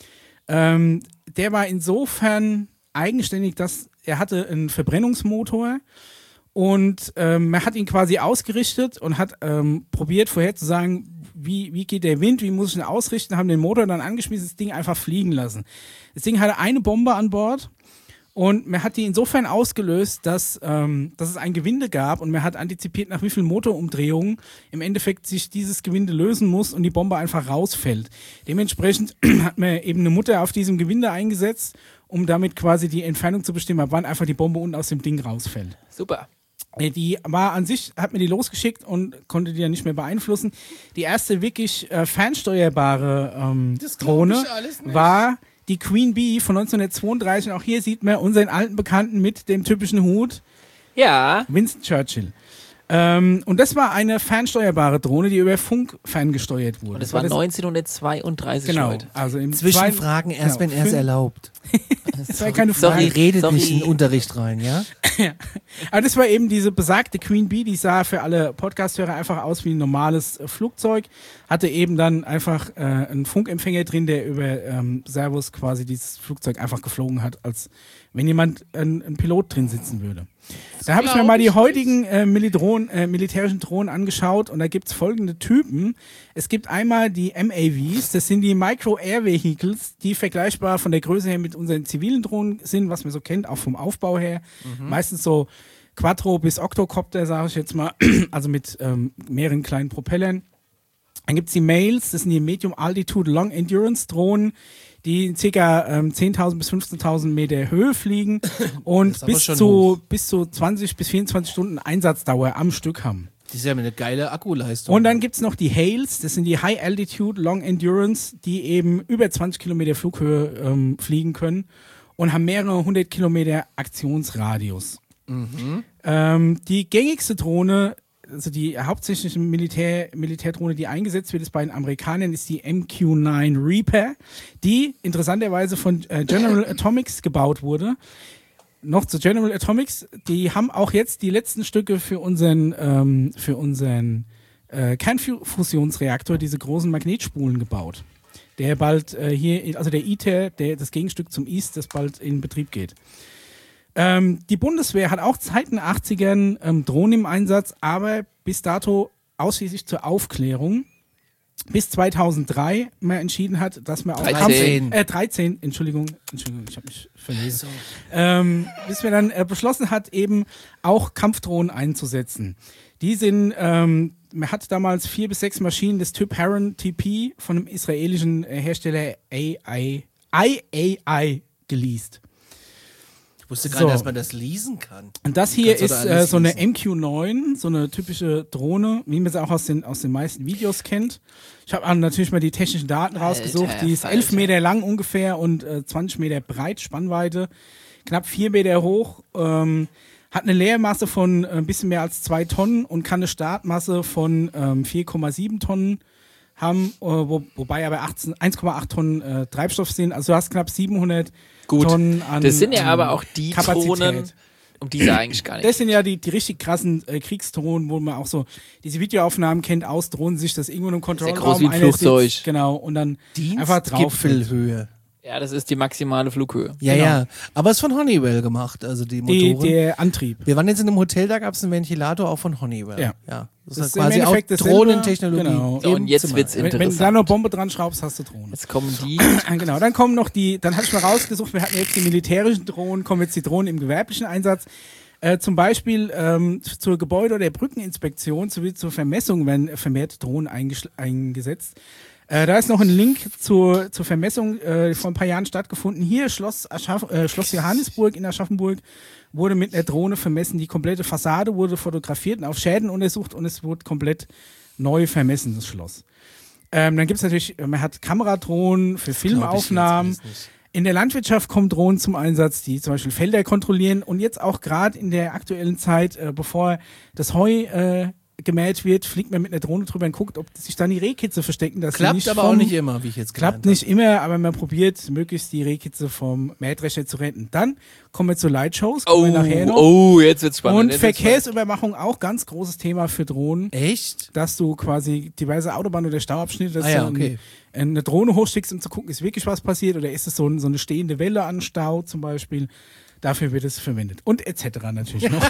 Der war insofern eigenständig, dass er hatte einen Verbrennungsmotor und man hat ihn quasi ausgerichtet und hat probiert vorherzusagen, wie geht der Wind, wie muss ich ihn ausrichten, haben den Motor dann angeschmissen, das Ding einfach fliegen lassen. Das Ding hatte eine Bombe an Bord und man hat die insofern ausgelöst, dass es ein Gewinde gab und man hat antizipiert, nach wie vielen Motorumdrehungen im Endeffekt sich dieses Gewinde lösen muss und die Bombe einfach rausfällt. Dementsprechend hat man eben eine Mutter auf diesem Gewinde eingesetzt, um damit quasi die Entfernung zu bestimmen, ab wann einfach die Bombe unten aus dem Ding rausfällt. super. Die war an sich, hat mir die losgeschickt und konnte die ja nicht mehr beeinflussen. Die erste wirklich fernsteuerbare Drohne war die Queen Bee von 1932. Und auch hier sieht man unseren alten Bekannten mit dem typischen Hut, Ja, Winston Churchill. Und das war eine fernsteuerbare Drohne, die über Funk ferngesteuert wurde. und es war 1932 Genau, heute. also im Zwischenfragen erst, wenn er es erlaubt. Das war keine Frage. Sorry. Redet nicht in den Unterricht rein, ja? Aber das war eben diese besagte Queen Bee, die sah für alle Podcast-Hörer einfach aus wie ein normales Flugzeug, hatte eben dann einfach einen Funkempfänger drin, der über Servos quasi dieses Flugzeug einfach geflogen hat, als wenn jemand ein Pilot drin sitzen würde. Da habe ich mir mal die heutigen militärischen Drohnen angeschaut und da gibt es folgende Typen. Es gibt einmal die MAVs, das sind die Micro-Air-Vehicles, die vergleichbar von der Größe her mit unseren zivilen Drohnen sind, was man so kennt, auch vom Aufbau her. Meistens so Quattro- bis Octocopter, sage ich jetzt mal, also mit mehreren kleinen Propellern. Dann gibt es die Mails, das sind die Medium Altitude Long Endurance Drohnen, die in ca. 10.000 bis 15.000 Meter Höhe fliegen und bis zu 20 bis 24 Stunden Einsatzdauer am Stück haben. Das ist ja eine geile Akkuleistung. Und dann gibt es noch die Hales, das sind die High Altitude Long Endurance, die eben über 20 Kilometer Flughöhe fliegen können und haben mehrere 100 Kilometer Aktionsradius. Die gängigste Drohne, also die hauptsächliche Militärdrohne, die eingesetzt wird, ist bei den Amerikanern, ist die MQ-9 Reaper, die interessanterweise von General Atomics gebaut wurde. Noch zu General Atomics, die haben auch jetzt die letzten Stücke für unseren Kernfusionsreaktor, diese großen Magnetspulen gebaut, der bald also der ITER, das Gegenstück zum IS, das bald in Betrieb geht. Die Bundeswehr hat auch seit den 80ern Drohnen im Einsatz, aber bis dato ausschließlich zur Aufklärung. Bis 2003 man entschieden hat, dass man auch 13, Entschuldigung, ich habe mich verlesen. Bis man dann beschlossen hat, eben auch Kampfdrohnen einzusetzen. Die sind, man hat damals 4 bis 6 Maschinen des Typ Heron TP von dem israelischen Hersteller IAI geleast. Ich wusste gar nicht, dass man das leasen kann. Und das hier ist so eine MQ-9, so eine typische Drohne, wie man sie auch aus den meisten Videos kennt. Ich habe natürlich mal die technischen Daten rausgesucht. Die ist 11 Meter lang ungefähr und 20 Meter breit, Spannweite, knapp 4 Meter hoch, hat eine Leermasse von ein bisschen mehr als 2 Tonnen und kann eine Startmasse von 4,7 Tonnen haben, wobei aber 1,8 Tonnen Treibstoff sind. Also du hast knapp 700 Tonnen an das sind ja aber auch die Kapazität. Drohnen, um die es eigentlich gar nicht Das sind ja die richtig krassen Kriegsdrohnen, wo man auch so diese Videoaufnahmen kennt aus Drohnensicht, dass irgendwo im groß Kontrollraum wie ein einer Flugzeug. sitzt, genau, und dann Dienst einfach drauf. Gipfelhöhe. Ja, das ist die maximale Flughöhe. Ja, Genau. ja. Aber es ist von Honeywell gemacht, also die Motoren. Der Antrieb. Wir waren jetzt in einem Hotel, da gab es einen Ventilator auch von Honeywell. Ja. Das Das ist ist im quasi auch Endeffekt dasselbe. Drohnentechnologie. Genau. So, und im jetzt Zimmer. wird's Wenn du interessant. da noch Bombe dran schraubst, hast du Drohnen. Jetzt kommen die. Genau, dann kommen noch dann hatte ich mal rausgesucht, wir hatten jetzt die militärischen Drohnen, kommen jetzt die Drohnen im gewerblichen Einsatz. Zum Beispiel zur Gebäude- oder Brückeninspektion sowie zur Vermessung werden vermehrt Drohnen eingesetzt. Da ist noch ein Link zur Vermessung vor ein paar Jahren stattgefunden. Hier Schloss Johannisburg in Aschaffenburg wurde mit einer Drohne vermessen. Die komplette Fassade wurde fotografiert und auf Schäden untersucht und es wurde komplett neu vermessen, das Schloss. Dann gibt es natürlich, man hat Kameradrohnen für Filmaufnahmen. In der Landwirtschaft kommen Drohnen zum Einsatz, die zum Beispiel Felder kontrollieren und jetzt auch gerade in der aktuellen Zeit, bevor das Heu gemäht wird, fliegt man mit einer Drohne drüber und guckt, ob sich dann die Rehkitze verstecken. Dass sie Klappt nicht aber auch nicht immer, wie ich jetzt gelernt Klappt nicht immer, aber man probiert, möglichst die Rehkitze vom Mähdrescher zu retten. Dann kommen wir zu Lightshows, kommen wir nachher noch. Jetzt wird's spannend. Und Jetzt wird's Verkehrsüberwachung auch ganz großes Thema für Drohnen. Echt? Dass du quasi diverse Autobahnen oder Stauabschnitte, dass ja, du okay. eine Drohne hochschickst, um zu gucken, ist wirklich was passiert oder ist es so eine stehende Welle an Stau zum Beispiel. Dafür wird es verwendet. Und etc. natürlich noch.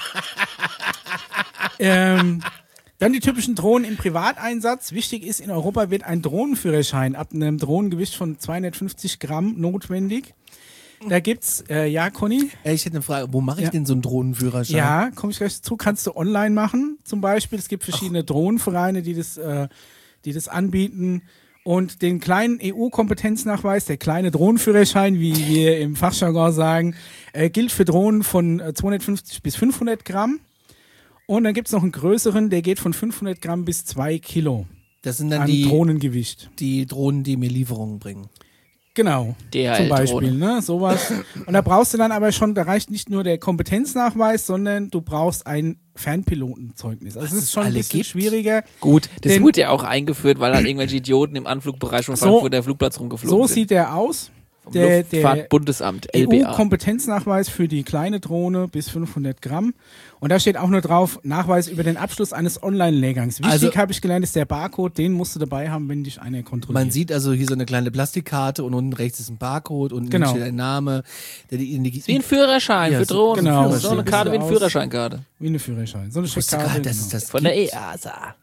Dann die typischen Drohnen im Privateinsatz. Wichtig ist, in Europa wird ein Drohnenführerschein ab einem Drohnengewicht von 250 Gramm notwendig. Da gibt's, Conny? Ich hätte eine Frage, wo mache ich denn so einen Drohnenführerschein? Ja, komme ich gleich dazu. Kannst du online machen, zum Beispiel. Es gibt verschiedene Drohnenvereine, die das anbieten. Und den kleinen EU-Kompetenznachweis, der kleine Drohnenführerschein, wie wir im Fachjargon sagen, gilt für Drohnen von 250 bis 500 Gramm. Und dann gibt's noch einen größeren, der geht von 500 Gramm bis 2 Kilo Das sind dann an Drohnengewicht. die Drohnen, die mir Lieferungen bringen. Genau, zum Beispiel, ne, sowas. Und da brauchst du dann aber schon, da reicht nicht nur der Kompetenznachweis, sondern du brauchst ein Fernpilotenzeugnis. Also es ist schon ein bisschen schwieriger. Gut, das wurde ja auch eingeführt, weil halt irgendwelche Idioten im Anflugbereich von Frankfurter Flugplatz rumgeflogen sind. So sieht der aus. Vom Luftfahrtbundesamt, LBA. EU-Kompetenznachweis für die kleine Drohne bis 500 Gramm. Und da steht auch nur drauf, Nachweis über den Abschluss eines Online-Lehrgangs. Wichtig, habe ich gelernt, ist der Barcode, den musst du dabei haben, wenn dich einer kontrolliert. Man sieht also hier so eine kleine Plastikkarte und unten rechts ist ein Barcode und Genau. steht ein Name. Wie ein Führerschein für Drohnen. Genau. So eine Karte wie ein Führerscheinkarte. Wie eine Führerschein. So eine Ich wusste gar Checkkarte. nicht, dass es das Von gibt. der EASA.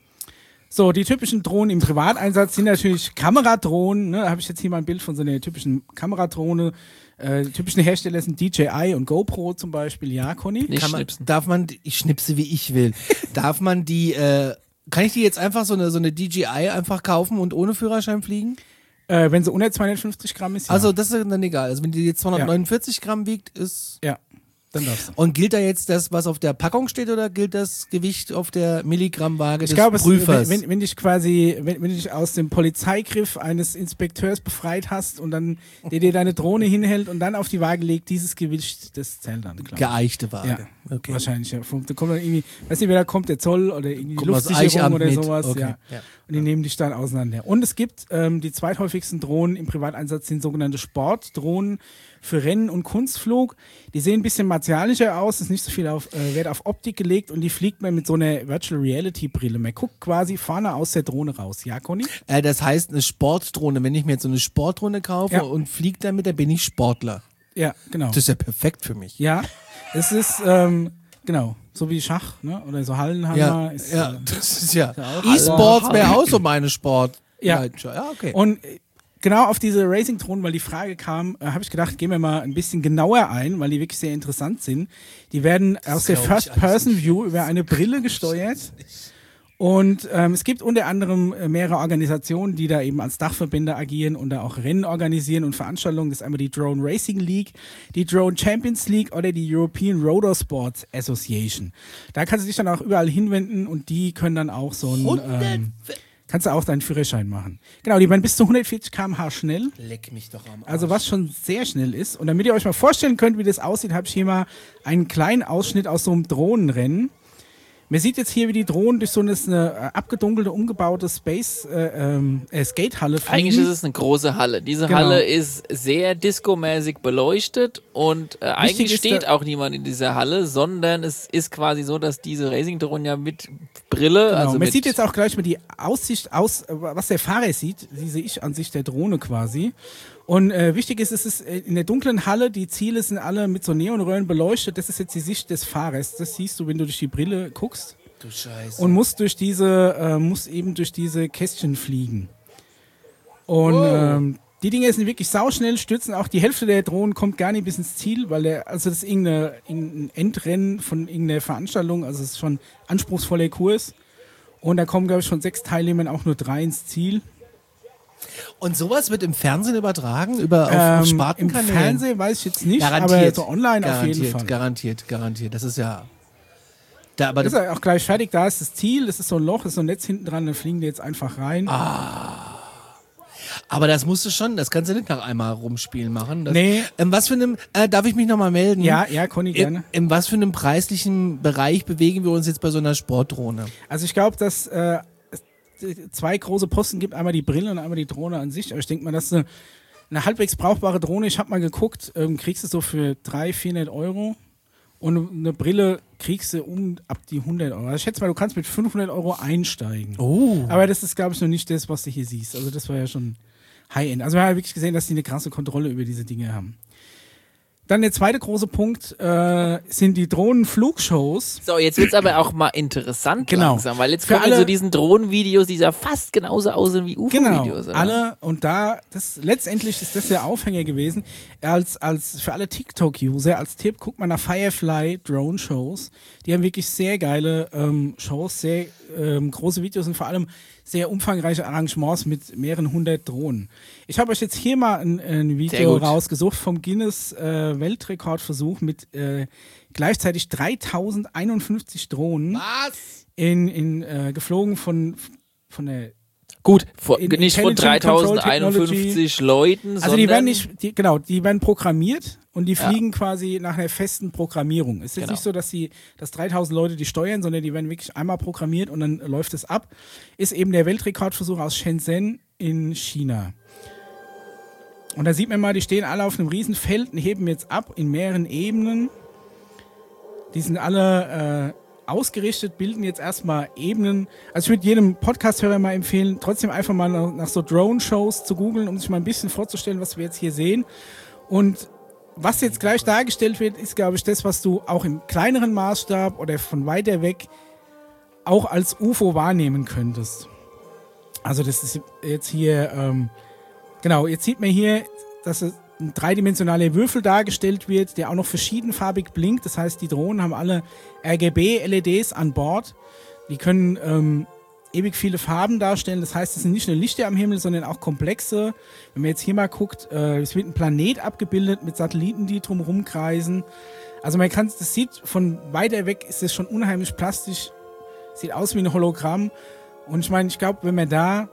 So, die typischen Drohnen im Privateinsatz sind natürlich Kameradrohnen. Ne? Da habe ich jetzt hier mal ein Bild von so einer typischen Kameradrohne. Die typischen Hersteller sind DJI und GoPro zum Beispiel. Ja, Conny? Nicht schnipsen. Ich schnipse, wie ich will. Darf man die, kann ich die jetzt einfach so eine DJI einfach kaufen und ohne Führerschein fliegen? Wenn sie unter 250 Gramm ist, ja. Also das ist dann egal. Also wenn die jetzt 249 Gramm wiegt, ist... Ja, dann darfst du. Und gilt da jetzt das, was auf der Packung steht, oder gilt das Gewicht auf der Milligrammwaage des Ich glaube, Prüfers? wenn du dich aus dem Polizeigriff eines Inspekteurs befreit hast und dann der dir deine Drohne hinhält und dann auf die Waage legt, dieses Gewicht, das zählt dann, glaube ich. Geeichte Waage. Ja, Okay. wahrscheinlich. Ja. Da kommt dann irgendwie, weiß nicht, wer da kommt, der Zoll oder irgendwie Kommt was Luftsicherung oder Eichamt mit. sowas. Okay. Ja. Ja. Und die nehmen dich dann auseinander. Und es gibt die zweithäufigsten Drohnen im Privateinsatz sind sogenannte Sportdrohnen für Rennen und Kunstflug. Die sehen ein bisschen martialischer aus, ist nicht so viel Wert auf Optik gelegt und die fliegt man mit so einer Virtual Reality Brille. Man guckt quasi vorne aus der Drohne raus. Ja, Conny? Das heißt eine Sportdrohne. Wenn ich mir jetzt so eine Sportdrohne kaufe und fliege damit, dann bin ich Sportler. Ja, genau. Das ist ja perfekt für mich. Ja, es ist, genau, so wie Schach, ne? Oder so Hallenhammer. Ja, ist, das ist ja. auch E-Sports wäre auch so meine Sport. Ja. Ja, okay. Und genau auf diese Racing-Drohnen, weil die Frage kam, habe ich gedacht, gehen wir mal ein bisschen genauer ein, weil die wirklich sehr interessant sind. Die werden aus der First-Person-View über eine Brille gesteuert. Und es gibt unter anderem mehrere Organisationen, die da eben als Dachverbände agieren und da auch Rennen organisieren und Veranstaltungen. Das ist einmal die Drone Racing League, die Drone Champions League oder die European Rotor Sports Association. Da kannst du dich dann auch überall hinwenden und die können dann auch so ein... kannst du auch deinen Führerschein machen. Genau, die werden bis zu 140 km/h schnell. Leck mich doch am Arsch. Also was schon sehr schnell ist. Und damit ihr euch mal vorstellen könnt, wie das aussieht, habe ich hier mal einen kleinen Ausschnitt aus so einem Drohnenrennen. Man sieht jetzt hier, wie die Drohnen durch so eine abgedunkelte, umgebaute Skatehalle fliegen. Eigentlich ist es eine große Halle. Diese Halle ist sehr discomäßig beleuchtet und eigentlich steht auch niemand in dieser Halle, sondern es ist quasi so, dass diese Racing-Drohnen ja mit Brille, Genau. also Man mit sieht jetzt auch gleich mal die Aussicht aus, was der Fahrer sieht, diese Ich-Ansicht der Drohne quasi. Und wichtig ist, es ist in der dunklen Halle, die Ziele sind alle mit so Neonröhren beleuchtet. Das ist jetzt die Sicht des Fahrers. Das siehst du, wenn du durch die Brille guckst. Du Scheiße. Und musst eben durch diese Kästchen fliegen. Und die Dinge sind wirklich sauschnell, stürzen auch die Hälfte der Drohnen kommt gar nicht bis ins Ziel, weil das ist irgendein Endrennen von irgendeiner Veranstaltung, also es ist schon anspruchsvoller Kurs. Und da kommen, glaube ich, schon 6 Teilnehmer, auch nur 3 ins Ziel. Und sowas wird im Fernsehen übertragen? Auf Spartenkanälen? Im Fernsehen weiß ich jetzt nicht, Garantiert. aber so online auf jeden Fall. Garantiert. Das ist ja... Das ist ja auch gleich fertig, da ist das Ziel, das ist so ein Loch, ist so ein Netz hinten dran, dann fliegen die jetzt einfach rein. Aber das musst du schon, das kannst du nicht nach einmal rumspielen machen. Nee. Was für einem, darf ich mich nochmal melden? Ja, Conny, gerne. In was für einem preislichen Bereich bewegen wir uns jetzt bei so einer Sportdrohne? Also ich glaube, dass es 2 große Posten gibt, einmal die Brille und einmal die Drohne an sich. Aber ich denke mal, dass eine halbwegs brauchbare Drohne, ich habe mal geguckt, kriegst du so für 300-400 Euro. Und eine Brille kriegst du ab die 100 Euro. Also ich schätze mal, du kannst mit 500 Euro einsteigen. Oh. Aber das ist, glaube ich, noch nicht das, was du hier siehst. Also das war ja schon High-End. Also wir haben ja wirklich gesehen, dass die eine krasse Kontrolle über diese Dinge haben. Dann der zweite große Punkt sind die Drohnenflugshows. So, jetzt wird's aber auch mal interessant langsam, weil jetzt Für kommen alle- so diesen Drohnenvideos, die ja fast genauso aussehen wie UFO-Videos. Genau, alle und letztendlich ist das der Aufhänger gewesen, als für alle TikTok-User, als Tipp, guckt mal nach Firefly Drone Shows, die haben wirklich sehr geile Shows, sehr große Videos und vor allem sehr umfangreiche Arrangements mit mehreren 100 Drohnen. Ich habe euch jetzt hier mal ein Video rausgesucht vom Guinness Weltrekordversuch mit gleichzeitig 3051 Drohnen. Was? Geflogen von der Gut, in nicht von Intelligent Control 3051 Leuten, Also die werden sondern die werden programmiert und die fliegen quasi nach einer festen Programmierung. Es ist jetzt nicht so, dass 3000 Leute die steuern, sondern die werden wirklich einmal programmiert und dann läuft es ab. Ist eben der Weltrekordversuch aus Shenzhen in China. Und da sieht man mal, die stehen alle auf einem riesen Feld und heben jetzt ab in mehreren Ebenen. Die sind alle ausgerichtet, bilden jetzt erstmal Ebenen. Also ich würde jedem Podcast-Hörer mal empfehlen, trotzdem einfach mal nach so Drone-Shows zu googeln, um sich mal ein bisschen vorzustellen, was wir jetzt hier sehen. Und was jetzt gleich dargestellt wird, ist, glaube ich, das, was du auch im kleineren Maßstab oder von weiter weg auch als UFO wahrnehmen könntest. Also das ist jetzt hier, jetzt sieht man hier, dass es ein dreidimensionaler Würfel dargestellt wird, der auch noch verschiedenfarbig blinkt. Das heißt, die Drohnen haben alle RGB-LEDs an Bord. Die können ewig viele Farben darstellen. Das heißt, es sind nicht nur Lichter am Himmel, sondern auch komplexe. Wenn man jetzt hier mal guckt, es wird ein Planet abgebildet mit Satelliten, die drumherum kreisen. Also das sieht von weiter weg, ist es schon unheimlich plastisch. Sieht aus wie ein Hologramm. Und ich meine, ich glaube, wenn man da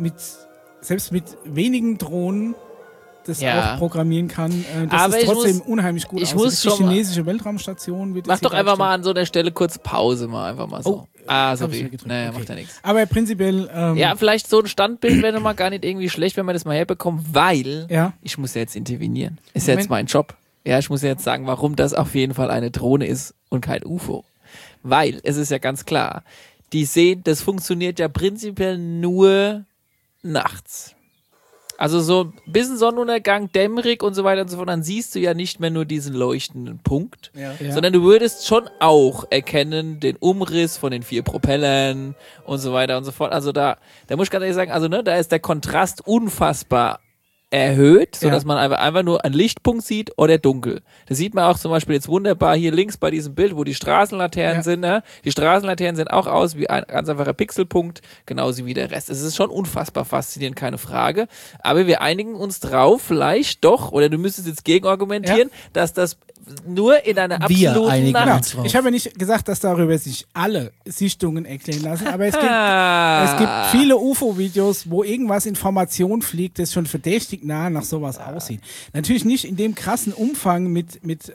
selbst mit wenigen Drohnen das auch programmieren kann, das ist trotzdem unheimlich gut aus. Die chinesische Weltraumstation wird mach doch einfach mal an so einer Stelle kurz Pause, mal einfach mal so. Sorry. Naja, okay. Macht ja nichts. Aber prinzipiell... ja, vielleicht so ein Standbild wäre mal gar nicht irgendwie schlecht, wenn man das mal herbekommt, weil ich muss ja jetzt intervenieren. Ist ja jetzt mein Job. Ja, ich muss ja jetzt sagen, warum das auf jeden Fall eine Drohne ist und kein UFO. Weil, es ist ja ganz klar, das funktioniert ja prinzipiell nur nachts. Also so ein bisschen Sonnenuntergang, dämmerig und so weiter und so fort, dann siehst du ja nicht mehr nur diesen leuchtenden Punkt, sondern du würdest schon auch erkennen den Umriss von den 4 Propellern und so weiter und so fort. Also da muss ich ganz ehrlich sagen, also da ist der Kontrast unfassbar erhöht, sodass man einfach nur einen Lichtpunkt sieht oder dunkel. Das sieht man auch zum Beispiel jetzt wunderbar hier links bei diesem Bild, wo die Straßenlaternen sind. Ne? Die Straßenlaternen sehen auch aus wie ein ganz einfacher Pixelpunkt, genauso wie der Rest. Es ist schon unfassbar faszinierend, keine Frage. Aber wir einigen uns drauf, vielleicht doch, oder du müsstest jetzt gegenargumentieren, dass das nur in einer absoluten Nacht. Ich habe ja nicht gesagt, dass darüber sich alle Sichtungen erklären lassen, aber es gibt viele UFO-Videos, wo irgendwas Information fliegt, das schon verdächtig nah nach sowas aussieht. Natürlich nicht in dem krassen Umfang mit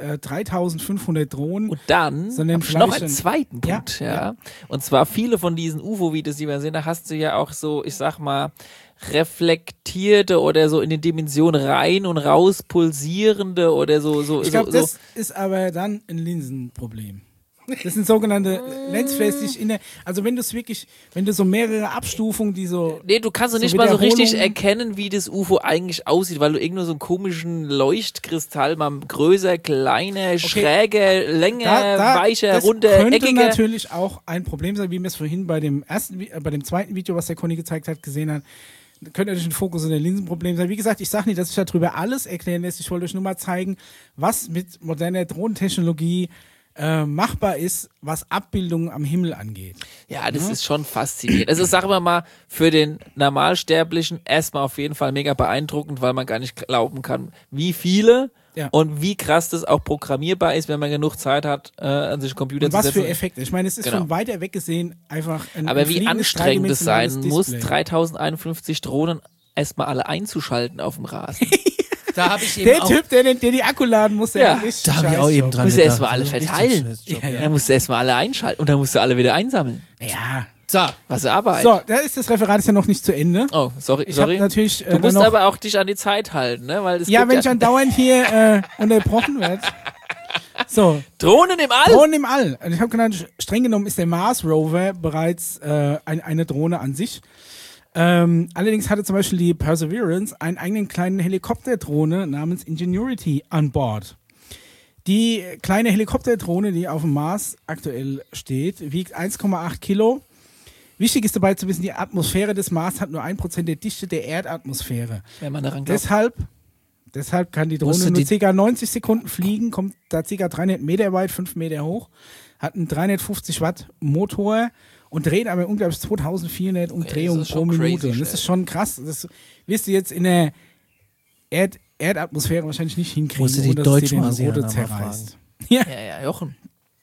3500 Drohnen. Und dann sondern noch einen zweiten Punkt. Und zwar viele von diesen UFO-Videos, die wir sehen, da hast du ja auch so, ich sag mal, reflektierte oder so in den Dimensionen rein und raus pulsierende oder so. Ich glaube, das ist aber dann ein Linsenproblem. Das sind sogenannte Lensflares, die ich also wenn du so mehrere Abstufungen, die so. Nee, du kannst doch nicht mal so richtig erkennen, wie das UFO eigentlich aussieht, weil du irgendwo so einen komischen Leuchtkristall, mal größer, kleiner, schräger, länger, weicher, runder, könnte eckiger. Natürlich auch ein Problem sein, wie wir es vorhin bei dem zweiten Video, was der Conny gezeigt hat, gesehen haben. Könnte natürlich ein Fokus- und ein Linsenproblem sein. Wie gesagt, ich sage nicht, dass ich darüber alles erklären lässt. Ich wollte euch nur mal zeigen, was mit moderner Drohnentechnologie machbar ist, was Abbildungen am Himmel angeht. Ja, das ist schon faszinierend. Also sagen wir mal, für den Normalsterblichen erstmal auf jeden Fall mega beeindruckend, weil man gar nicht glauben kann, wie viele und wie krass das auch programmierbar ist, wenn man genug Zeit hat, an sich Computer zu setzen. Was für Effekte. Ich meine, es ist von weiter weg gesehen einfach Aber wie anstrengend es sein muss, 3051 Drohnen erstmal alle einzuschalten auf dem Rasen. Da habe ich eben der Typ, der die Akku laden muss, der da habe ich auch eben dran musst gedacht. du erstmal alle verteilen. Dann musst du erstmal alle einschalten und dann musst du alle wieder einsammeln. Ja. So. Was Arbeit. So, das Referat ist ja noch nicht zu Ende. Oh, sorry. Ich hab natürlich, du musst aber auch dich an die Zeit halten, ne? Weil es wenn ich andauernd hier unterbrochen werde. So. Drohnen im All? Drohnen im All. Ich habe genannt, streng genommen ist der Mars Rover bereits eine Drohne an sich. Allerdings hatte zum Beispiel die Perseverance einen eigenen kleinen Helikopterdrohne namens Ingenuity an Bord. Die kleine Helikopterdrohne, die auf dem Mars aktuell steht, wiegt 1,8 Kilo. Wichtig ist dabei zu wissen, die Atmosphäre des Mars hat nur 1% der Dichte der Erdatmosphäre. Wenn man daran glaubt. Deshalb kann die Drohne nur ca. 90 Sekunden fliegen, kommt da ca. 300 Meter weit, 5 Meter hoch, hat einen 350 Watt Motor und dreht aber unglaublich 2400 Umdrehungen pro Minute. Und das ist schon krass. Das wirst du jetzt in der Erdatmosphäre wahrscheinlich nicht hinkriegen, musst du die Deutschmarsianer zerreißt. Ja, Jochen.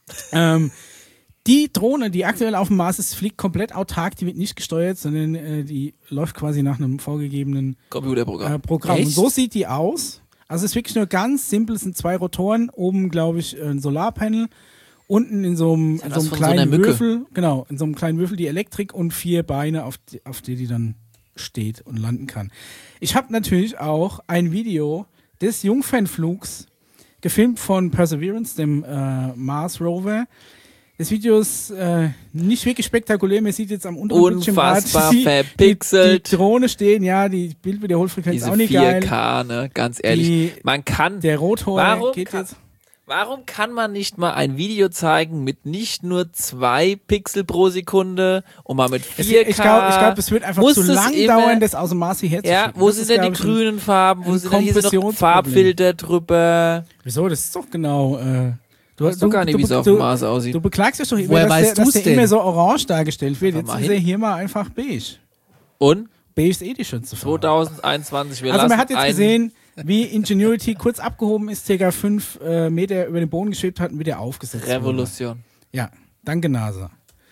Die Drohne, die aktuell auf dem Mars ist, fliegt komplett autark, die wird nicht gesteuert, sondern die läuft quasi nach einem vorgegebenen Computerprogramm. Und so sieht die aus. Also es ist wirklich nur ganz simpel, es sind 2 Rotoren, oben glaube ich ein Solarpanel, unten in so einem kleinen Würfel, in so einem kleinen Würfel die Elektrik und 4 Beine, auf die dann steht und landen kann. Ich habe natürlich auch ein Video des Jungfernflugs gefilmt von Perseverance, dem Mars Rover. Das Video ist nicht wirklich spektakulär. Man sieht jetzt am unteren Bildschirmrad verpixelt. Die Drohne stehen, die Bildwiederholfrequenz ist auch nicht 4K, geil. ne? Ganz ehrlich. Der Rotor geht jetzt. Warum kann man nicht mal ein Video zeigen mit nicht nur 2 Pixel pro Sekunde und mal mit 4K? Ich glaube, es wird einfach zu lang dauern, das aus dem Mars hierher zu schicken. Wo sind denn die grünen Farben? Wo sind denn hier noch Farbfilter drüber? Wieso? Das ist doch genau... Du weißt doch gar nicht, wie es auf dem Mars aussieht. Du beklagst dich doch immer, dass der immer so orange dargestellt wird. Jetzt ist er hier mal einfach beige. Und? Beige ist die schönste Farbe. 2021, Also man hat jetzt gesehen, wie Ingenuity kurz abgehoben ist, ca. 5 Meter über den Boden geschwebt hat und wieder aufgesetzt Revolution. wurde. Ja, danke NASA.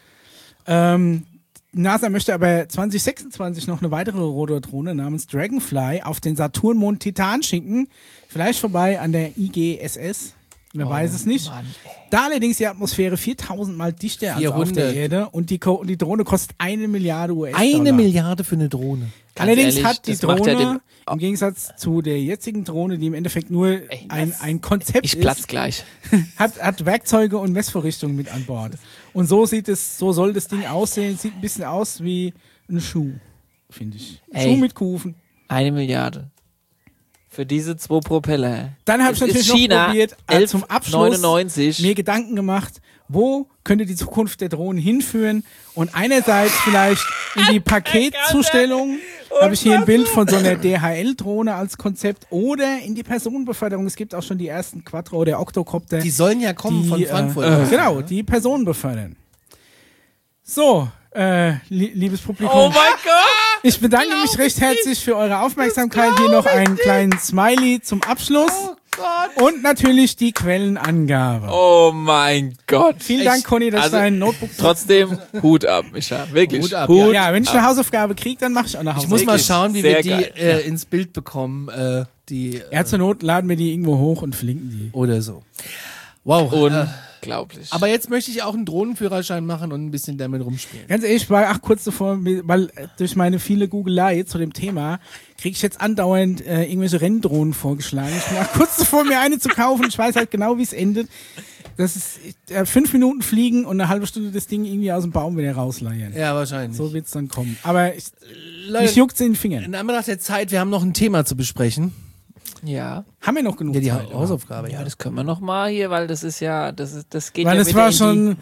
NASA möchte aber 2026 noch eine weitere Rotordrohne namens Dragonfly auf den Saturnmond Titan schicken. Vielleicht vorbei an der IGSS. Man weiß es nicht. Mann, da allerdings die Atmosphäre 4000 Mal dichter als auf der Erde und die Drohne kostet 1 Milliarde US-Dollar. 1 Milliarde für eine Drohne. Allerdings ehrlich, hat die Drohne im Gegensatz zu der jetzigen Drohne, die im Endeffekt nur ein Konzept ist. Ich platz gleich. Hat Werkzeuge und Messvorrichtungen mit an Bord. Und so soll das Ding aussehen. Sieht ein bisschen aus wie ein Schuh, finde ich. Schuh mit Kufen. 1 Milliarde. Für diese 2 Propeller. Dann habe ich natürlich noch probiert, zum Abschluss 99. mir Gedanken gemacht, wo könnte die Zukunft der Drohnen hinführen und einerseits vielleicht in die Paketzustellung, habe ich hier ein Bild von so einer DHL-Drohne als Konzept, oder in die Personenbeförderung. Es gibt auch schon die ersten Quattro- oder Octocopter. Die sollen ja kommen von Frankfurt. Genau, die Personen befördern. So, liebes Publikum. Oh mein Gott! Ich bedanke mich recht herzlich für eure Aufmerksamkeit. Hier noch einen kleinen Smiley zum Abschluss. Oh Gott. Und natürlich die Quellenangabe. Oh mein Gott. Vielen Dank, Conny, dass dein Notebook... Trotzdem, Hut ab, Micha. Wirklich. Hut ab. Ja, wenn ich eine Hausaufgabe kriege, dann mache ich auch eine Ich Hausaufgabe. muss mal schauen, wie wir Sehr die ins Bild bekommen. Zur Not laden wir die irgendwo hoch und verlinken die. Oder so. Wow. Unglaublich. Aber jetzt möchte ich auch einen Drohnenführerschein machen und ein bisschen damit rumspielen. Ganz ehrlich, ich war kurz davor, weil durch meine viele Googelei zu dem Thema kriege ich jetzt andauernd irgendwelche Renndrohnen vorgeschlagen. Ich bin kurz davor, mir eine zu kaufen. Ich weiß halt genau, wie es endet. Das ist 5 Minuten fliegen und eine halbe Stunde das Ding irgendwie aus dem Baum wieder rausleiern. Ja, wahrscheinlich. So wird es dann kommen. Aber ich Leute, juckt's in den Fingern. in Anbetracht der Zeit, wir haben noch ein Thema zu besprechen. Ja. Haben wir noch genug Ja, die Zeit? Hausaufgabe, Ja, das können wir noch mal hier, weil das ist ja, das geht Weil ja das wieder war in schon...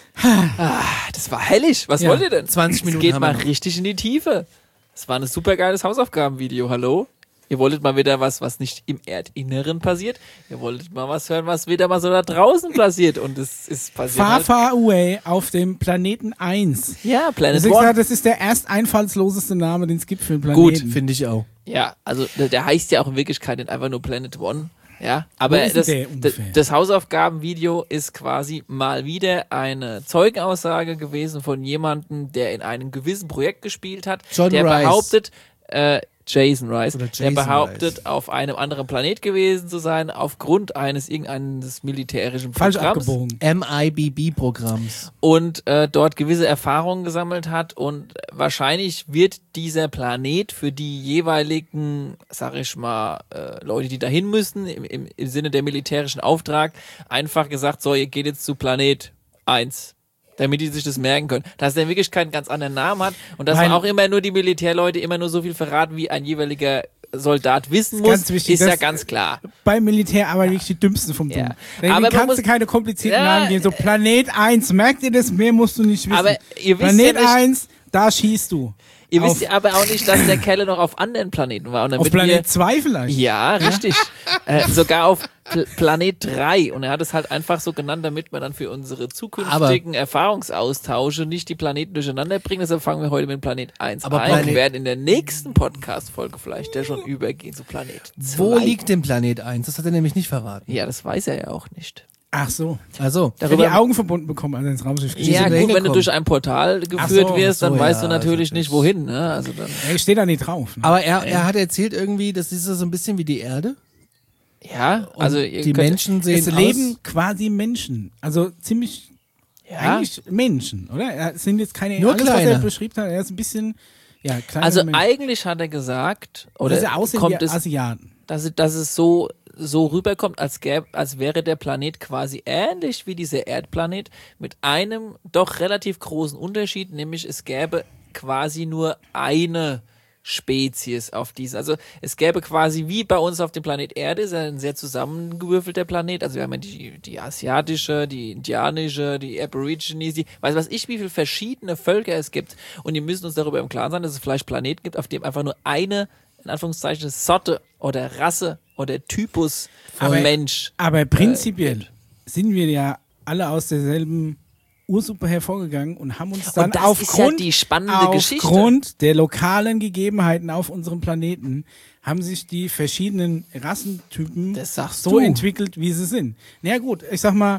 das war hellig. Was Ja, wollt ihr denn? 20 Minuten Es geht haben wir mal noch. richtig in die Tiefe. Es war ein super geiles Hausaufgabenvideo. Hallo? Ihr wolltet mal wieder was nicht im Erdinneren passiert. Ihr wolltet mal was hören, was wieder mal so da draußen passiert. Und es ist passiert. Far, halt. Far Away auf dem Planeten 1. Ja, Planet Deswegen One. gesagt, das ist der erst einfallsloseste Name, den es gibt für den Planeten. Gut, finde ich auch. Ja, also der heißt ja auch in Wirklichkeit einfach nur Planet One. Ja, aber Wo ist denn der ungefähr? das Hausaufgabenvideo ist quasi mal wieder eine Zeugenaussage gewesen von jemandem, der in einem gewissen Projekt gespielt hat, John der Rice. behauptet, Jason Rice, Oder der Jason behauptet, Rice. auf einem anderen Planet gewesen zu sein, aufgrund irgendeines militärischen Falsch Programms abgebogen. MIBB-Programms. und dort gewisse Erfahrungen gesammelt hat und wahrscheinlich wird dieser Planet für die jeweiligen, sag ich mal, Leute, die dahin müssen, im Sinne der militärischen Auftrag, einfach gesagt, so, ihr geht jetzt zu Planet 1. Damit die sich das merken können. Dass der in Wirklichkeit einen ganz anderen Namen hat und dass Nein. man auch immer nur die Militärleute immer nur so viel verraten, wie ein jeweiliger Soldat wissen muss, ganz wichtig, ist ja das- ganz klar. Beim Militär aber wirklich die dümmsten vom Ja. Dummen. Aber Aber man kannst muss- du keine komplizierten Ja, Namen geben. So Planet 1, merkt ihr das? Mehr musst du nicht wissen. Aber ihr wisst Planet ja nicht- 1, da schießt du. Ihr Auf- wisst ja aber auch nicht, dass der Kerle noch auf anderen Planeten war. Und damit Auf Planet 2 vielleicht. Ja, richtig. Sogar auf Planet 3. Und er hat es halt einfach so genannt, damit wir dann für unsere zukünftigen Erfahrungsaustausche nicht die Planeten durcheinander bringen. Deshalb fangen wir heute mit Planet 1 Aber an und Planet- werden in der nächsten Podcast-Folge vielleicht schon übergehen zu Planet 2. Wo liegt denn Planet 1? Das hat er nämlich nicht verraten. Ja, das weiß er ja auch nicht. Ach so. Also, Der hat Darüber- die Augen verbunden bekommen, als er ins Raumschiff Wie geht. Ja, sind wir gut, wenn du hingekommen? durch ein Portal geführt so, wirst, dann so, weißt ja, du natürlich also nicht das- wohin. Ne? Also dann, Er steht da nicht drauf. Ne? aber er hat erzählt irgendwie, das ist so ein bisschen wie die Erde. ja, also ihr Die könnt- Menschen sehen Es leben quasi Menschen. Also ziemlich ja, eigentlich Menschen, oder? Es sind jetzt keine, Nur alles, was er kleine. beschrieben hat, er ist ein bisschen, ja, kleiner also Mensch. eigentlich hat er gesagt, oder Dass er aussehen kommt wie es Asiaten. dass es so rüberkommt, als wäre der Planet quasi ähnlich wie dieser Erdplanet mit einem doch relativ großen Unterschied, nämlich es gäbe quasi nur eine Spezies auf diesen. Also es gäbe quasi wie bei uns auf dem Planet Erde, ist ja ein sehr zusammengewürfelter Planet. Also wir haben ja die asiatische, die indianische, die Aborigines, die weiß was ich, wie viele verschiedene Völker es gibt. Und die müssen uns darüber im Klaren sein, dass es vielleicht Planet gibt, auf dem einfach nur eine, in Anführungszeichen, Sorte oder Rasse oder Typus von Aber- Mensch. Aber prinzipiell sind wir ja alle aus derselben Ursuppe hervorgegangen und haben uns dann Und das ist ja aufgrund, die spannende Geschichte. aufgrund der lokalen Gegebenheiten auf unserem Planeten haben sich die verschiedenen Rassentypen Das sagst so du. entwickelt, wie sie sind. Na ja, gut, ich sag mal,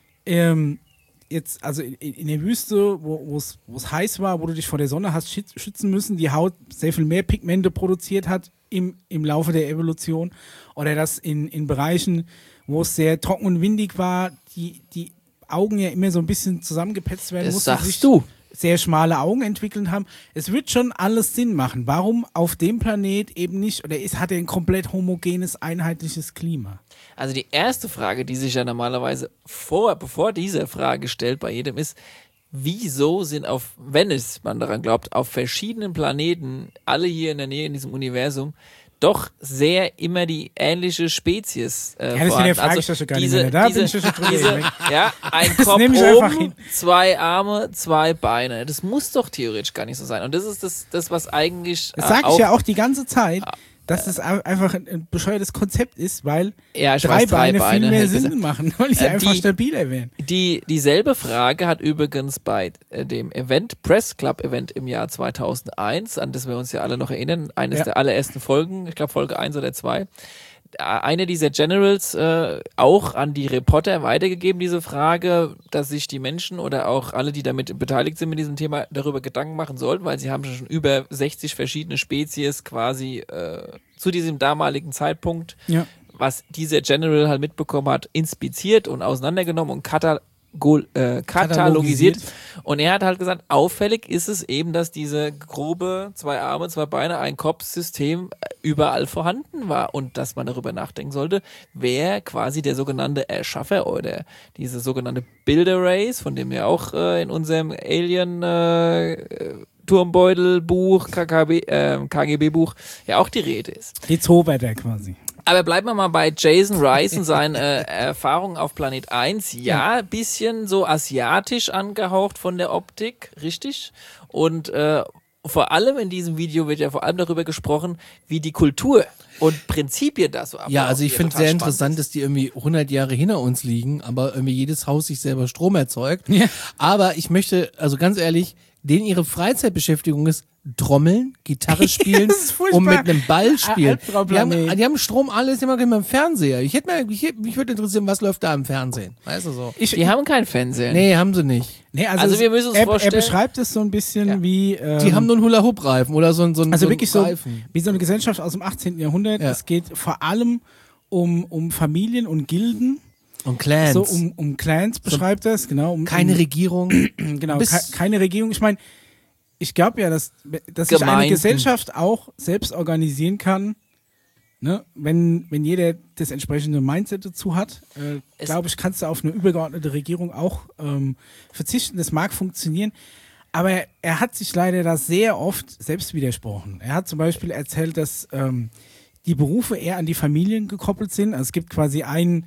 jetzt, also in der Wüste, wo es heiß war, wo du dich vor der Sonne hast schützen müssen, die Haut sehr viel mehr Pigmente produziert hat im Laufe der Evolution, oder dass in Bereichen, wo es sehr trocken und windig war, die Augen ja immer so ein bisschen zusammengepetzt werden Das mussten, sagst sich du. sehr schmale Augen entwickelt haben. Es wird schon alles Sinn machen. Warum auf dem Planet eben nicht, oder hat er ein komplett homogenes, einheitliches Klima? Also die erste Frage, die sich ja normalerweise bevor diese Frage stellt bei jedem ist, wieso sind wenn man daran glaubt, auf verschiedenen Planeten, alle hier in der Nähe in diesem Universum, doch sehr immer die ähnliche Spezies das mit der vorhanden. Frage ist ja schon gar nicht diese, mehr. Da diese, bin ich ja schon drüber diese, hinweg. ja, ein Das Kopf nehme ich einfach hin. oben, 2 Arme, 2 Beine. Das muss doch theoretisch gar nicht so sein. Und das ist das was eigentlich Das sage auch ich ja auch die ganze Zeit, dass es einfach ein bescheuertes Konzept ist, weil Ja, ich 3 weiß, 3 Beine viel Beine mehr hätte Sinn gesagt. machen, weil sie einfach die- stabiler wären. Dieselbe Frage hat übrigens bei dem Event, Press Club Event im Jahr 2001, an das wir uns ja alle noch erinnern, eines Ja. der allerersten Folgen, ich glaube Folge 1 oder 2, eine dieser Generals auch an die Reporter weitergegeben, diese Frage, dass sich die Menschen oder auch alle, die damit beteiligt sind mit diesem Thema, darüber Gedanken machen sollten, weil sie haben schon über 60 verschiedene Spezies quasi zu diesem damaligen Zeitpunkt, Ja. was dieser General halt mitbekommen hat, inspiziert und auseinandergenommen und katalogisiert. Und er hat halt gesagt, auffällig ist es eben, dass diese grobe 2 Arme, 2 Beine, ein Kopf-System überall vorhanden war und dass man darüber nachdenken sollte, wer quasi der sogenannte Erschaffer oder diese sogenannte Builder Race, von dem wir auch in unserem Alien Turmbeutelbuch, KGB-Buch ja auch die Rede ist. Die Zauberer quasi. Aber bleiben wir mal bei Jason Rice und seinen Erfahrungen auf Planet 1. Ja, bisschen so asiatisch angehaucht von der Optik, richtig? Und vor allem in diesem Video wird ja vor allem darüber gesprochen, wie die Kultur und Prinzipien da so ablaufen. Ja, also ich finde total sehr spannend interessant, dass die irgendwie 100 Jahre hinter uns liegen, aber irgendwie jedes Haus sich selber Strom erzeugt. Ja. Aber ich möchte, also ganz ehrlich, denen ihre Freizeitbeschäftigung ist Trommeln, Gitarre spielen und mit einem Ball spielen. Die haben Strom, alles immer im Fernseher. Mich würde interessieren, was läuft da im Fernsehen? Weißt du so? Die haben kein Fernsehen. Nee, haben sie nicht. Nee, also wir müssen uns vorstellen. Er beschreibt es so ein bisschen wie... die haben nur einen Hula-Hoop-Reifen oder so ein also wirklich Reifen. So wie so eine Gesellschaft aus dem 18. Jahrhundert. Es geht vor allem um Familien und Gilden. Und Clans. So um Clans beschreibt er es, genau. Keine Regierung. Genau, keine Regierung. Ich meine, ich glaube ja, dass sich eine Gesellschaft auch selbst organisieren kann, ne? Wenn jeder das entsprechende Mindset dazu hat. Glaube ich, kannst du auf eine übergeordnete Regierung auch verzichten. Das mag funktionieren. Aber er hat sich leider da sehr oft selbst widersprochen. Er hat zum Beispiel erzählt, dass die Berufe eher an die Familien gekoppelt sind. Also es gibt quasi eine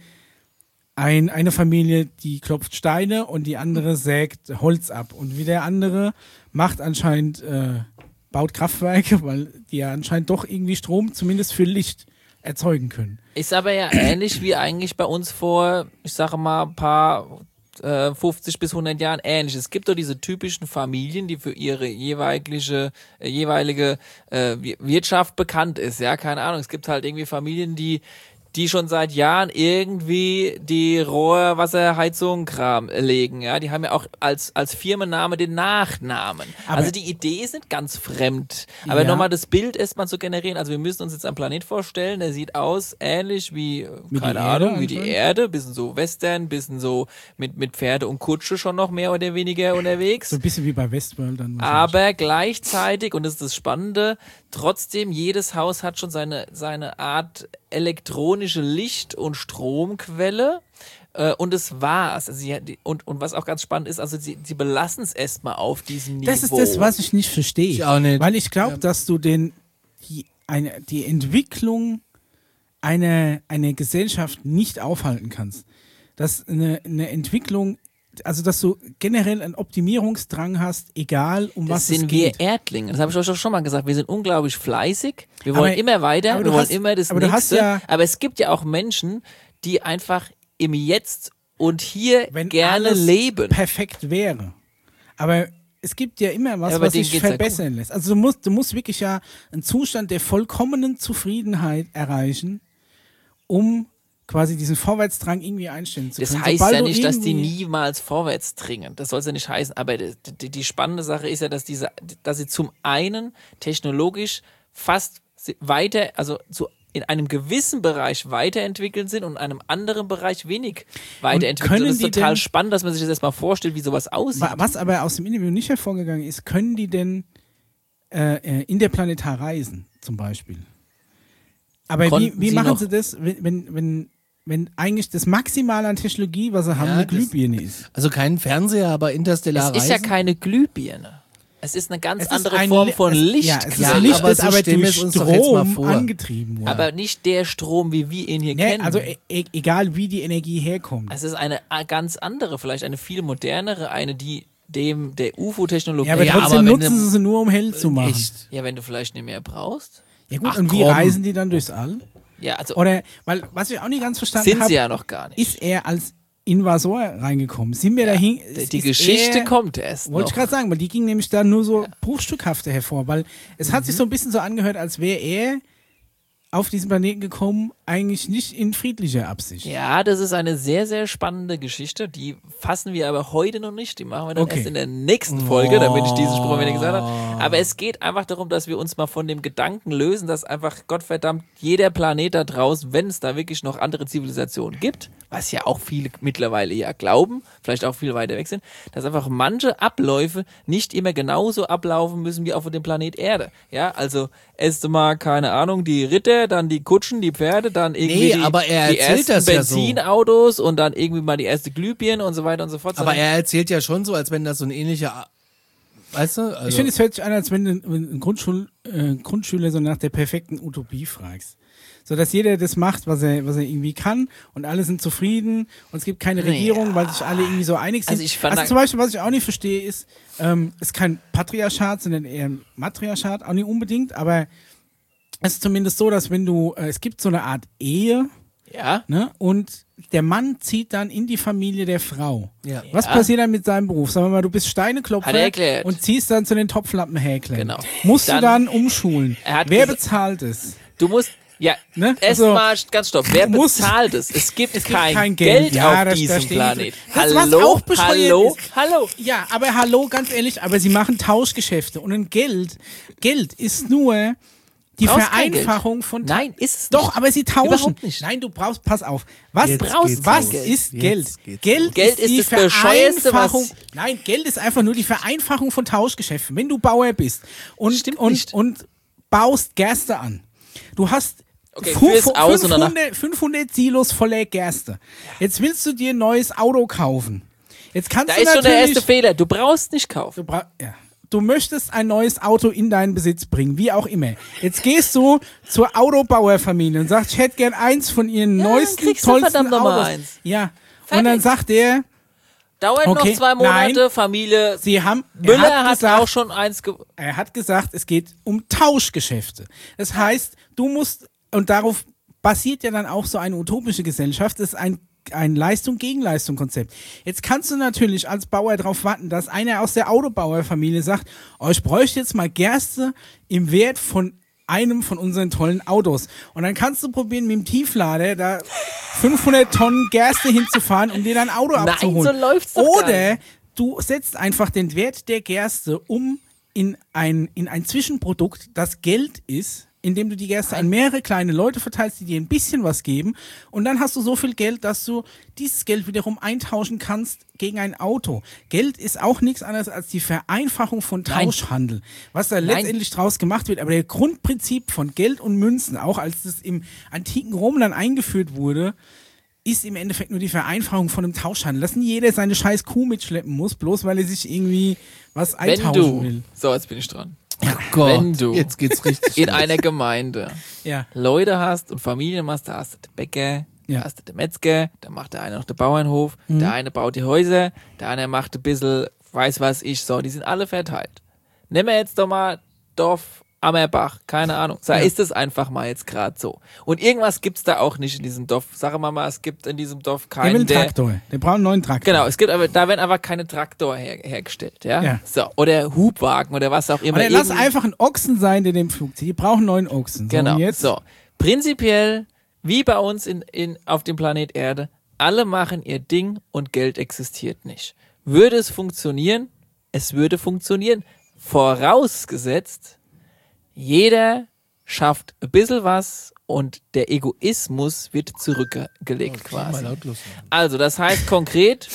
Familie, die klopft Steine und die andere sägt Holz ab. Und wie der andere macht anscheinend, baut Kraftwerke, weil die ja anscheinend doch irgendwie Strom zumindest für Licht erzeugen können. Ist aber ja ähnlich wie eigentlich bei uns vor, ich sage mal, ein paar 50 bis 100 Jahren ähnlich. Es gibt doch diese typischen Familien, die für ihre jeweilige Wirtschaft bekannt ist. Ja, keine Ahnung. Es gibt halt irgendwie Familien, die schon seit Jahren irgendwie die Rohrwasserheizung-Kram legen. Ja, die haben ja auch als Firmenname den Nachnamen. Aber also die Idee ist nicht ganz fremd. Aber nochmal das Bild erstmal zu generieren. Also wir müssen uns jetzt einen Planet vorstellen, der sieht aus ähnlich wie keine Ahnung, wie die Erde. Bisschen so Western, bisschen so mit Pferde und Kutsche schon noch mehr oder weniger unterwegs. So ein bisschen wie bei Westworld dann. Aber gleichzeitig, und das ist das Spannende, trotzdem jedes Haus hat schon seine Art elektronische Licht- und Stromquelle und es war's. Also und was auch ganz spannend ist, also sie belassen es erstmal auf diesem Niveau. Das ist das, was ich nicht verstehe. Ich auch nicht. Weil ich glaube, dass du die Entwicklung einer Gesellschaft nicht aufhalten kannst. Dass eine Entwicklung, also dass du generell einen Optimierungsdrang hast, egal um was es geht. Das sind wir Erdlinge, das habe ich euch doch schon mal gesagt. Wir sind unglaublich fleißig, wir wollen immer weiter, wir wollen immer das Nächste. Aber es gibt ja auch Menschen, die einfach im Jetzt und hier gerne leben. Perfekt wäre. Aber es gibt ja immer was sich verbessern lässt. Also du musst wirklich ja einen Zustand der vollkommenen Zufriedenheit erreichen, um quasi diesen Vorwärtsdrang irgendwie einstellen zu können. Das heißt ja nicht, dass die niemals vorwärts dringen. Das soll es ja nicht heißen. Aber die spannende Sache ist ja, dass sie zum einen technologisch fast weiter, also in einem gewissen Bereich weiterentwickelt sind und in einem anderen Bereich wenig weiterentwickelt sind. Das ist total spannend, dass man sich das erstmal vorstellt, wie sowas aussieht. Was aber aus dem Interview nicht hervorgegangen ist, können die denn interplanetar reisen, zum Beispiel? Aber wie machen sie das, wenn eigentlich das Maximale an Technologie, was sie haben, eine Glühbirne ist? Also kein Fernseher, aber interstellar reisen. Es ist ja keine Glühbirne. Es ist eine ganz andere Form von Licht. Ja, es ist Licht, aber durch Strom angetrieben worden. Aber nicht der Strom, wie wir ihn hier kennen. Also egal, wie die Energie herkommt. Es ist eine ganz andere, vielleicht eine viel modernere, eine, die der UFO-Technologie... Ja, aber trotzdem nutzen sie nur, um hell zu machen. Echt? Ja, wenn du vielleicht nicht mehr brauchst. Ja gut, und wie reisen die dann durchs All? Ja, also... Oder, weil, was ich auch nicht ganz verstanden habe... Sind sie ja noch gar nicht. Ist er als Invasor reingekommen? Sind wir dahin... Die Geschichte kommt erst Wollte ich gerade sagen, weil die ging nämlich da nur so bruchstückhafter hervor, weil es hat sich so ein bisschen so angehört, als wäre er auf diesen Planeten gekommen eigentlich nicht in friedlicher Absicht. Ja, das ist eine sehr, sehr spannende Geschichte. Die fassen wir aber heute noch nicht. Die machen wir dann erst in der nächsten Folge, damit ich diesen Spruch wieder gesagt habe. Aber es geht einfach darum, dass wir uns mal von dem Gedanken lösen, dass einfach Gottverdammt jeder Planet da draußen, wenn es da wirklich noch andere Zivilisationen gibt, was ja auch viele mittlerweile ja glauben, vielleicht auch viel weiter weg sind, dass einfach manche Abläufe nicht immer genauso ablaufen müssen wie auf dem Planet Erde. Ja, also erst mal, keine Ahnung, die Ritter, dann die Kutschen, die Pferde, dann irgendwie aber er die erzählt ersten das ja so. Benzinautos und dann irgendwie mal die erste Glühbirne und so weiter und so fort. Aber er erzählt ja schon so, als wenn das so ein ähnlicher, weißt du? Also Ich finde, es hört sich an, als wenn du einen Grundschüler so nach der perfekten Utopie fragst. So, dass jeder das macht, was er irgendwie kann und alle sind zufrieden und es gibt keine Regierung, weil sich alle irgendwie so einig sind. Also zum Beispiel, was ich auch nicht verstehe, ist kein Patriarchat, sondern eher ein Matriarchat, auch nicht unbedingt, aber es ist zumindest so, dass wenn du, es gibt so eine Art Ehe, ja. ne, und der Mann zieht dann in die Familie der Frau. Ja. Was passiert dann mit seinem Beruf? Sagen wir mal, du bist Steineklopfer Hat er erklärt. und ziehst dann zu den Topflappenhäklern. Genau. Musst du Dann- dann umschulen. Er hat Wer gesa- bezahlt es? Du musst, ja, Ne? Also, erstmal ganz stopp. Wer du musst- bezahlt es? Es gibt kein kein Geld, Geld. Ja, auf da diesem steht- Planet. Das, was Hallo, auch bescheuert hallo, ist. hallo. Ja, aber hallo, ganz ehrlich, aber sie machen Tauschgeschäfte und ein Geld ist nur die Brauchst kein Vereinfachung von Nein, ist es Doch, nicht. aber sie tauschen. Überhaupt nicht. Nein, du brauchst, pass auf. Was Jetzt brauchst, geht's was los. ist Jetzt Geld? geht's Geld Geld ist die ist das Bescheuerste, Vereinfachung. was- Nein, Geld ist einfach nur die Vereinfachung von Tauschgeschäften. Wenn du Bauer bist Stimmt nicht. und baust Gerste an. Du hast Okay, führ's aus und danach- 500 Silos voller Gerste. Jetzt willst du dir ein neues Auto kaufen. Jetzt kannst Da du ist schon der natürlich, erste Fehler. Du brauchst nicht kaufen. Du möchtest ein neues Auto in deinen Besitz bringen, wie auch immer. Jetzt gehst du zur Autobauerfamilie und sagst, ich hätte gern eins von ihren neuesten, kriegst du tollsten verdammt noch mal Autos. eins. Ja. Fertig. Und dann sagt der, Dauert Okay, noch 2 Monate, nein. Familie. er Müller hat gesagt, auch schon eins er hat gesagt, es geht um Tauschgeschäfte. Das heißt, du musst, und darauf basiert ja dann auch so eine utopische Gesellschaft, das ist ein Leistung-gegen-Leistung-Konzept. Jetzt kannst du natürlich als Bauer darauf warten, dass einer aus der Autobauerfamilie sagt, oh, ich bräuchte jetzt mal Gerste im Wert von einem von unseren tollen Autos. Und dann kannst du probieren, mit dem Tieflader da 500 Tonnen Gerste hinzufahren, um dir dein Auto Nein, abzuholen. so läuft's doch gar Oder nicht. du setzt einfach den Wert der Gerste um in ein Zwischenprodukt, das Geld ist, indem du die Gerste an mehrere kleine Leute verteilst, die dir ein bisschen was geben. Und dann hast du so viel Geld, dass du dieses Geld wiederum eintauschen kannst gegen ein Auto. Geld ist auch nichts anderes als die Vereinfachung von Nein. Tauschhandel. Was da letztendlich draus gemacht wird. Aber der Grundprinzip von Geld und Münzen, auch als das im antiken Rom dann eingeführt wurde, ist im Endeffekt nur die Vereinfachung von einem Tauschhandel. Dass nie jeder seine scheiß Kuh mitschleppen muss, bloß weil er sich irgendwie was Wenn eintauschen will. So, jetzt bin ich dran. Gott, wenn du jetzt geht's richtig. in einer Gemeinde Ja. Leute hast und Familien hast, da hast du den Bäcker, Ja. da hast du den Metzger, da macht der eine noch den Bauernhof, der eine baut die Häuser, der eine macht ein bisschen, weiß was ich, so, die sind alle verteilt. Nehmen wir jetzt doch mal Dorf Ammerbach, keine Ahnung. Da ist es einfach mal jetzt gerade so. Und irgendwas gibt's da auch nicht in diesem Dorf. Sagen wir mal, es gibt in diesem Dorf Der will keinen, einen Traktor. Der braucht einen neuen Traktor. Genau, es gibt aber, da werden einfach keine Traktor hergestellt, ja? Ja. So, oder Hubwagen oder was auch immer. Aber lass Irgend- einfach einen Ochsen sein, der den Flug zieht. Die brauchen einen neuen Ochsen. So, Genau. und jetzt? So, prinzipiell, wie bei uns auf dem Planet Erde, alle machen ihr Ding und Geld existiert nicht. Würde es funktionieren? Es würde funktionieren. Vorausgesetzt, jeder schafft ein bisschen was und der Egoismus wird zurückgelegt quasi. Also, das heißt konkret,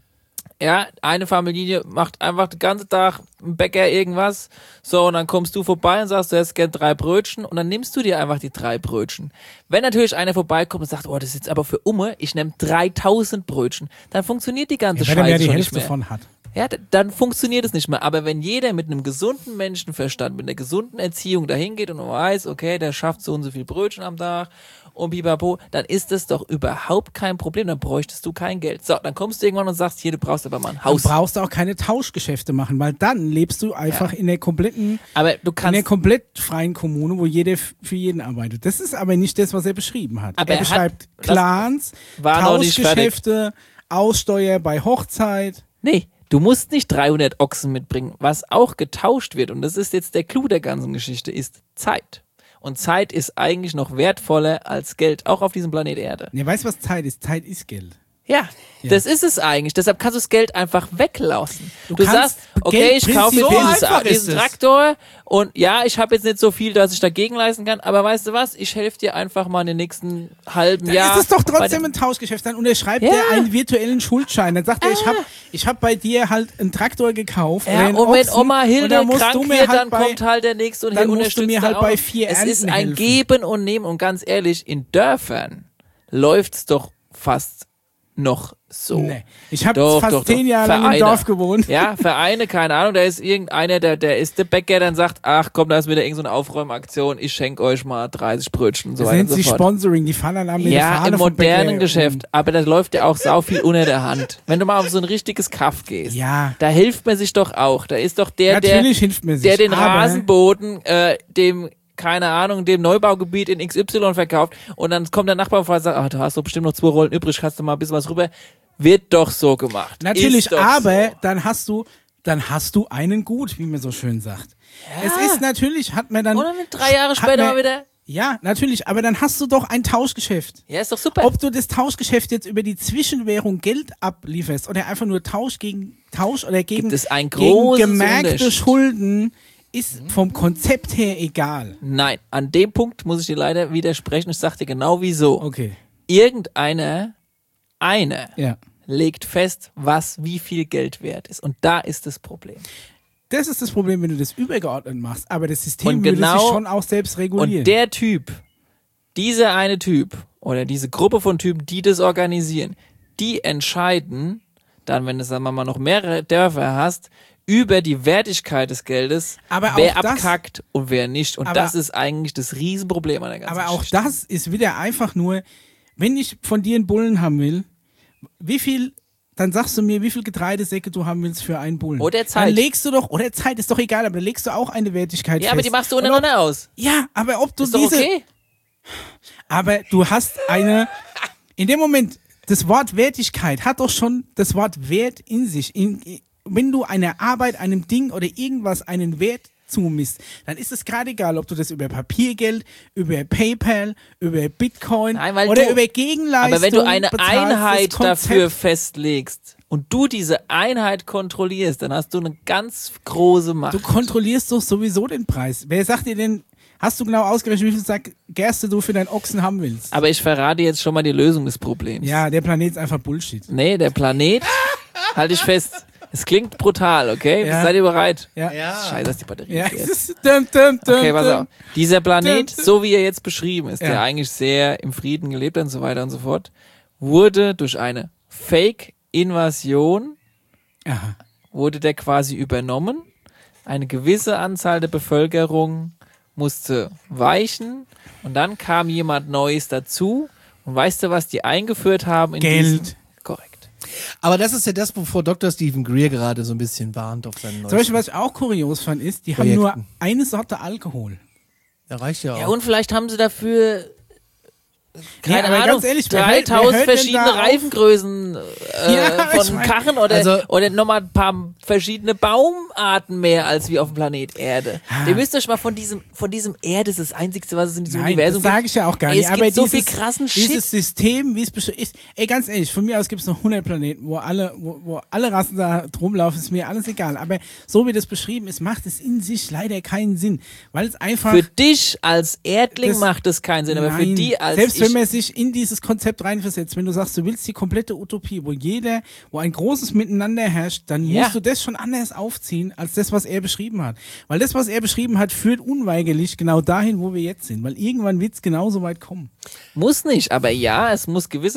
ja, eine Familie macht einfach den ganzen Tag einen Bäcker irgendwas, so, und dann kommst du vorbei und sagst, du hättest gern 3 Brötchen, und dann nimmst du dir einfach die 3 Brötchen. Wenn natürlich einer vorbeikommt und sagt, oh, das ist jetzt aber für Umme, ich nehme 3000 Brötchen, dann funktioniert die ganze Wenn er mehr Scheiße die schon nicht Hälfte mehr. davon hat. Ja, dann funktioniert es nicht mehr. Aber wenn jeder mit einem gesunden Menschenverstand, mit einer gesunden Erziehung dahin geht und weiß, okay, der schafft so und so viel Brötchen am Tag und pipapo, dann ist das doch überhaupt kein Problem. Dann bräuchtest du kein Geld. So, dann kommst du irgendwann und sagst, hier, du brauchst aber mal ein Du Haus. brauchst auch keine Tauschgeschäfte machen, weil dann lebst du einfach in der kompletten, Aber du in der kannst, komplett freien Kommune, wo jeder für jeden arbeitet. Das ist aber nicht das, was er beschrieben hat. Aber er er hat- beschreibt Clans, war noch nicht Tauschgeschäfte, Aussteuer bei Hochzeit. nee, du musst nicht 300 Ochsen mitbringen. Was auch getauscht wird, und das ist jetzt der Clou der ganzen Geschichte, ist Zeit. Und Zeit ist eigentlich noch wertvoller als Geld, auch auf diesem Planet Erde. Ne, weißt du, was Zeit ist? Zeit ist Geld. Ja, das ist es eigentlich. Deshalb kannst du das Geld einfach weglassen. Du kannst sagst, okay, Geld ich kaufe so jetzt einfach ist diesen es. Traktor und ja, ich habe jetzt nicht so viel, dass ich dagegen leisten kann, aber weißt du was, ich helfe dir einfach mal in den nächsten halben Dann Jahr. ist es doch bei trotzdem dem- ein Tauschgeschäft. Dann unterschreibt Ja. er einen virtuellen Schuldschein. Dann sagt er, ich hab bei dir halt einen Traktor gekauft. oder Ja, einen und wenn Ochsen, Oma und Hilde dann musst krank du mir wird, halt dann bei, kommt halt der Nächste und dann hier musst du unterstützt mir er halt auch. bei 4 Es ist Ernten ein helfen. Geben und Nehmen und ganz ehrlich, in Dörfern läuft's doch fast noch so. Nee. Ich habe Doch, fast doch, 10 doch. Jahre lang im Vereine. Dorf gewohnt. Ja, Vereine, keine Ahnung, da ist irgendeiner, der ist der Bäcker, dann sagt, ach komm, da ist wieder irgend so eine Aufräumaktion, ich schenke euch mal 30 Brötchen und so Das weiter und nennt so sich fort. Sponsoring. Die fahren dann mit der Ja, Fahne im vom modernen Bäcker Geschäft, aber da läuft ja auch sau viel unter der Hand. Wenn du mal auf so ein richtiges Kaff gehst, Ja. da hilft man sich doch auch. Da ist doch der Natürlich hilft mir sich. der den aber Rasenboden dem, keine Ahnung, dem Neubaugebiet in XY verkauft und dann kommt der Nachbar und sagt, du hast doch bestimmt noch 2 Rollen übrig, kannst du mal ein bisschen was rüber. Wird doch so gemacht. Natürlich, Ist doch aber so. dann hast du einen gut, wie man so schön sagt. Ja. Es ist natürlich, hat man dann. Und dann 3 Jahre hat später man- mal wieder. Ja, natürlich, aber dann hast du doch ein Tauschgeschäft. Ja, ist doch super. Ob du das Tauschgeschäft jetzt über die Zwischenwährung Geld ablieferst oder einfach nur Tausch gegen Tausch oder gegen, Gibt es ein gegen großes gemerkte Unterschied. Schulden, ist vom Konzept her egal. Nein, an dem Punkt muss ich dir leider widersprechen. Ich sag dir genau wieso. Okay. Irgendeiner Ja. legt fest, was wie viel Geld wert ist. Und da ist das Problem. Das ist das Problem, wenn du das übergeordnet machst. Aber das System Und würde genau- sich schon auch selbst regulieren. Und der Typ, dieser eine Typ oder diese Gruppe von Typen, die das organisieren, die entscheiden dann, wenn du, sagen wir mal, noch mehrere Dörfer hast, über die Wertigkeit des Geldes, Aber wer auch das- abkackt und wer nicht. Und Aber- das ist eigentlich das Riesenproblem an der ganzen Aber auch Geschichte. das ist wieder einfach nur, wenn ich von dir einen Bullen haben will, dann sagst du mir, wie viel Getreidesäcke du haben willst für einen Bullen. Oder Zeit. Dann legst du doch, oder Zeit, ist doch egal, aber dann legst du auch eine Wertigkeit Ja, fest. aber die machst du Und untereinander aus. Ja, aber ob du Ist doch diese, okay. aber du hast in dem Moment, das Wort Wertigkeit hat doch schon das Wort Wert in sich. Wenn du einer Arbeit, einem Ding oder irgendwas einen Wert zumisst, dann ist es gerade egal, ob du das über Papiergeld, über PayPal, über Bitcoin Nein, weil oder du- über Gegenleistung Aber wenn du eine bezahlst, Einheit das Konzept- dafür festlegst und du diese Einheit kontrollierst, dann hast du eine ganz große Macht. Du kontrollierst doch sowieso den Preis. Wer sagt dir denn, hast du genau ausgerechnet, wie viel Gerste du für deinen Ochsen haben willst? Aber ich verrate jetzt schon mal die Lösung des Problems. Ja, der Planet ist einfach Bullshit. Nee, der Planet, halte ich fest. Es klingt brutal, okay? Ja. Seid ihr bereit? Ja. Scheiße, dass die Batterie Ja, leer ist. okay, Okay, pass auf. Dieser Planet, Dum. so wie er jetzt beschrieben ist, Ja. der eigentlich sehr im Frieden gelebt hat und so weiter und so fort, wurde durch eine Fake-Invasion, Aha. wurde der quasi übernommen. Eine gewisse Anzahl der Bevölkerung musste weichen und dann kam jemand Neues dazu. Und weißt du, was die eingeführt haben? Geld. Korrekt. Aber das ist ja das, wovor Dr. Stephen Greer gerade so ein bisschen warnt auf seinen Zum Beispiel, neuesten. was ich auch kurios fand, ist, die haben nur Projekten. eine Sorte Alkohol. Ja, reicht ja auch. Ja, und vielleicht haben sie dafür, keine aber Ahnung, ganz ehrlich, wer hört 3000 denn verschiedene da auf? Reifengrößen Ja, ich von mein- Karren oder, Also- oder nochmal ein paar verschiedene Baumarten mehr als wie auf dem Planet Erde. Ihr müsst euch mal von diesem Erde, das ist das Einzige, was es in diesem Nein, Universum das sage ich ja auch gar Ey, nicht. es Aber gibt so dieses, viel krassen dieses Shit. System, wie es ist, ey, ganz ehrlich, von mir aus gibt es noch 100 Planeten, wo alle Rassen da rumlaufen, ist mir alles egal. Aber so wie das beschrieben ist, macht es in sich leider keinen Sinn. Weil es einfach... Für dich als Erdling Das- macht das keinen Sinn, aber für Nein, die als selbst ich, wenn man sich in dieses Konzept reinversetzt, wenn du sagst, du willst die komplette Utopie, wo ein großes Miteinander herrscht, dann Ja. musst du das schon anders aufziehen, als das, was er beschrieben hat. Weil das, was er beschrieben hat, führt unweigerlich genau dahin, wo wir jetzt sind. Weil irgendwann wird es genauso weit kommen. muss nicht, aber ja, es muss gewisse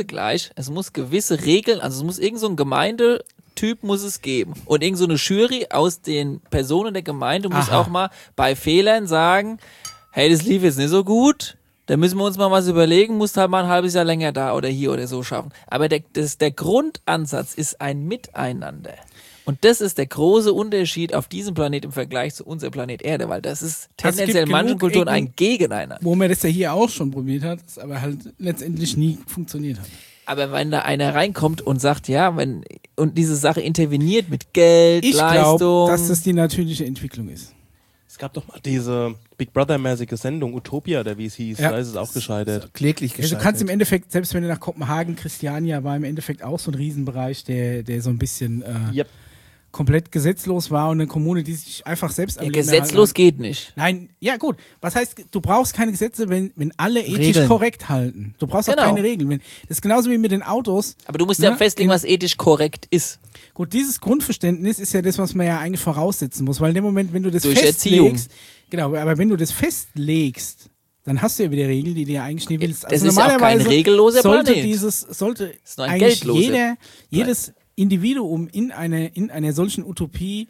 Regeln, also es muss irgend so ein Gemeindetyp muss es geben. Und irgend so eine Jury aus den Personen der Gemeinde muss Aha. auch mal bei Fehlern sagen, hey, das lief jetzt nicht so gut, da müssen wir uns mal was überlegen, musst halt mal ein halbes Jahr länger da oder hier oder so schaffen. Aber der Grundansatz ist ein Miteinander. Und das ist der große Unterschied auf diesem Planet im Vergleich zu unserem Planet Erde, weil das ist Also es tendenziell gibt in manchen genug Kulturen ein Ecken, Gegeneinander. Wo man das ja hier auch schon probiert hat, das aber halt letztendlich nie funktioniert hat. Aber wenn da einer reinkommt und sagt, ja, und diese Sache interveniert mit Geld, Ich Leistung. glaube, dass das die natürliche Entwicklung ist. Es gab doch mal diese Big Brother-mäßige Sendung, Utopia, oder wie es hieß. Ja. Da ist es auch gescheitert. Kläglich Also gescheitert. du kannst im Endeffekt, selbst wenn du nach Kopenhagen, Christiania war im Endeffekt auch so ein Riesenbereich, der so ein bisschen Yep. komplett gesetzlos war und eine Kommune, die sich einfach selbst am Ja, Leben gesetzlos erhalten geht nicht. hat. Nein, ja gut. Was heißt, du brauchst keine Gesetze, wenn alle ethisch Regeln. korrekt halten. Du brauchst auch Genau. keine Regeln. Das ist genauso wie mit den Autos. Aber du musst ja Ne? festlegen, was ethisch korrekt ist. Gut, dieses Grundverständnis ist ja das, was man ja eigentlich voraussetzen muss, weil in dem Moment, wenn du das Durch festlegst, genau, aber wenn du das festlegst, dann hast du ja wieder Regeln, die du ja eigentlich nie willst. Das ist ja auch kein regelloser sollte Planet. sollte ist nur ein eigentlich geldloser jedes Individuum in einer solchen Utopie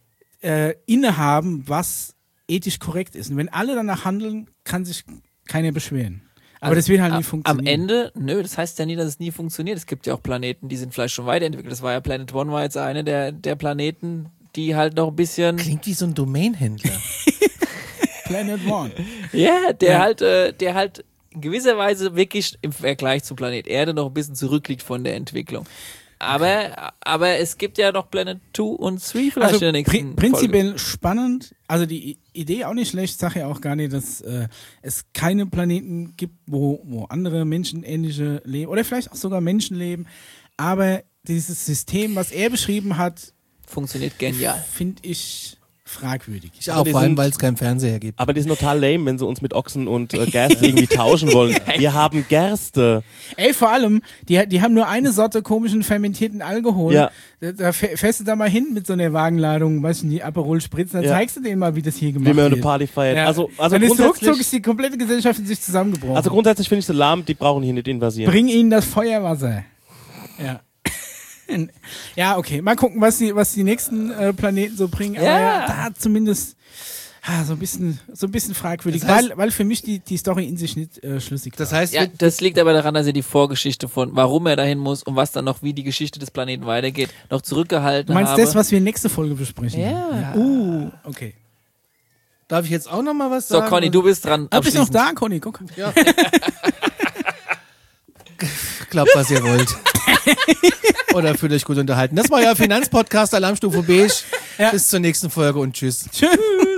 innehaben, was ethisch korrekt ist. Und wenn alle danach handeln, kann sich keiner beschweren. Aber das wird halt nie funktionieren. Am Ende, das heißt ja nie, dass es nie funktioniert. Es gibt ja auch Planeten, die sind vielleicht schon weiterentwickelt. Das war ja Planet One, war jetzt eine der Planeten, die halt noch ein bisschen... Klingt wie so ein Domainhändler. Planet One. Ja, der halt in gewisser Weise wirklich im Vergleich zu Planet Erde noch ein bisschen zurückliegt von der Entwicklung. Aber es gibt ja noch Planet 2 und 3 vielleicht Also in der nächsten prinzipiell Folge. spannend. Also die Idee auch nicht schlecht. Sage ja auch gar nicht, dass es keine Planeten gibt, wo andere menschenähnliche leben oder vielleicht auch sogar Menschen leben. Aber dieses System, was er beschrieben hat, Funktioniert genial. finde ich fragwürdig. Ich auch, die vor allem, sind- weil es keinen Fernseher gibt. Aber die sind total lame, wenn sie uns mit Ochsen und Gerste irgendwie tauschen wollen. Wir haben Gerste. Ey, vor allem, die haben nur eine Sorte komischen fermentierten Alkohol. Ja. Da fährst du da mal hin mit so einer Wagenladung, weißt du, die Aperol Spritz, dann Ja. zeigst du denen mal, wie das hier gemacht Wie man eine wird. Party feiert. Ja. Also dann ist ruckzuck grundsätzlich, ist die komplette Gesellschaft in sich zusammengebrochen. also grundsätzlich finde ich sie lahm, die brauchen hier nicht invasieren. Bring ihnen das Feuerwasser. Ja. Ja, okay. Mal gucken, was die nächsten Planeten so bringen. Aber Ja. da zumindest so ein bisschen fragwürdig, Das heißt- weil für mich die Story in sich nicht schlüssig Das war. heißt, Ja, das liegt aber daran, dass er die Vorgeschichte von, warum er dahin muss und was dann noch, wie die Geschichte des Planeten weitergeht, noch zurückgehalten Du meinst habe. das, was wir nächste Folge besprechen? Ja. Okay. darf ich jetzt auch noch mal was So, sagen? Conny, du bist dran. Ah, bist du noch Abschließend. da, Conny? Guck. Glaubt, was ihr wollt. Oder fühlt euch gut unterhalten. Das war euer Finanzpodcast Alarmstufe Beige. Bis zur nächsten Folge und tschüss. Tschüss.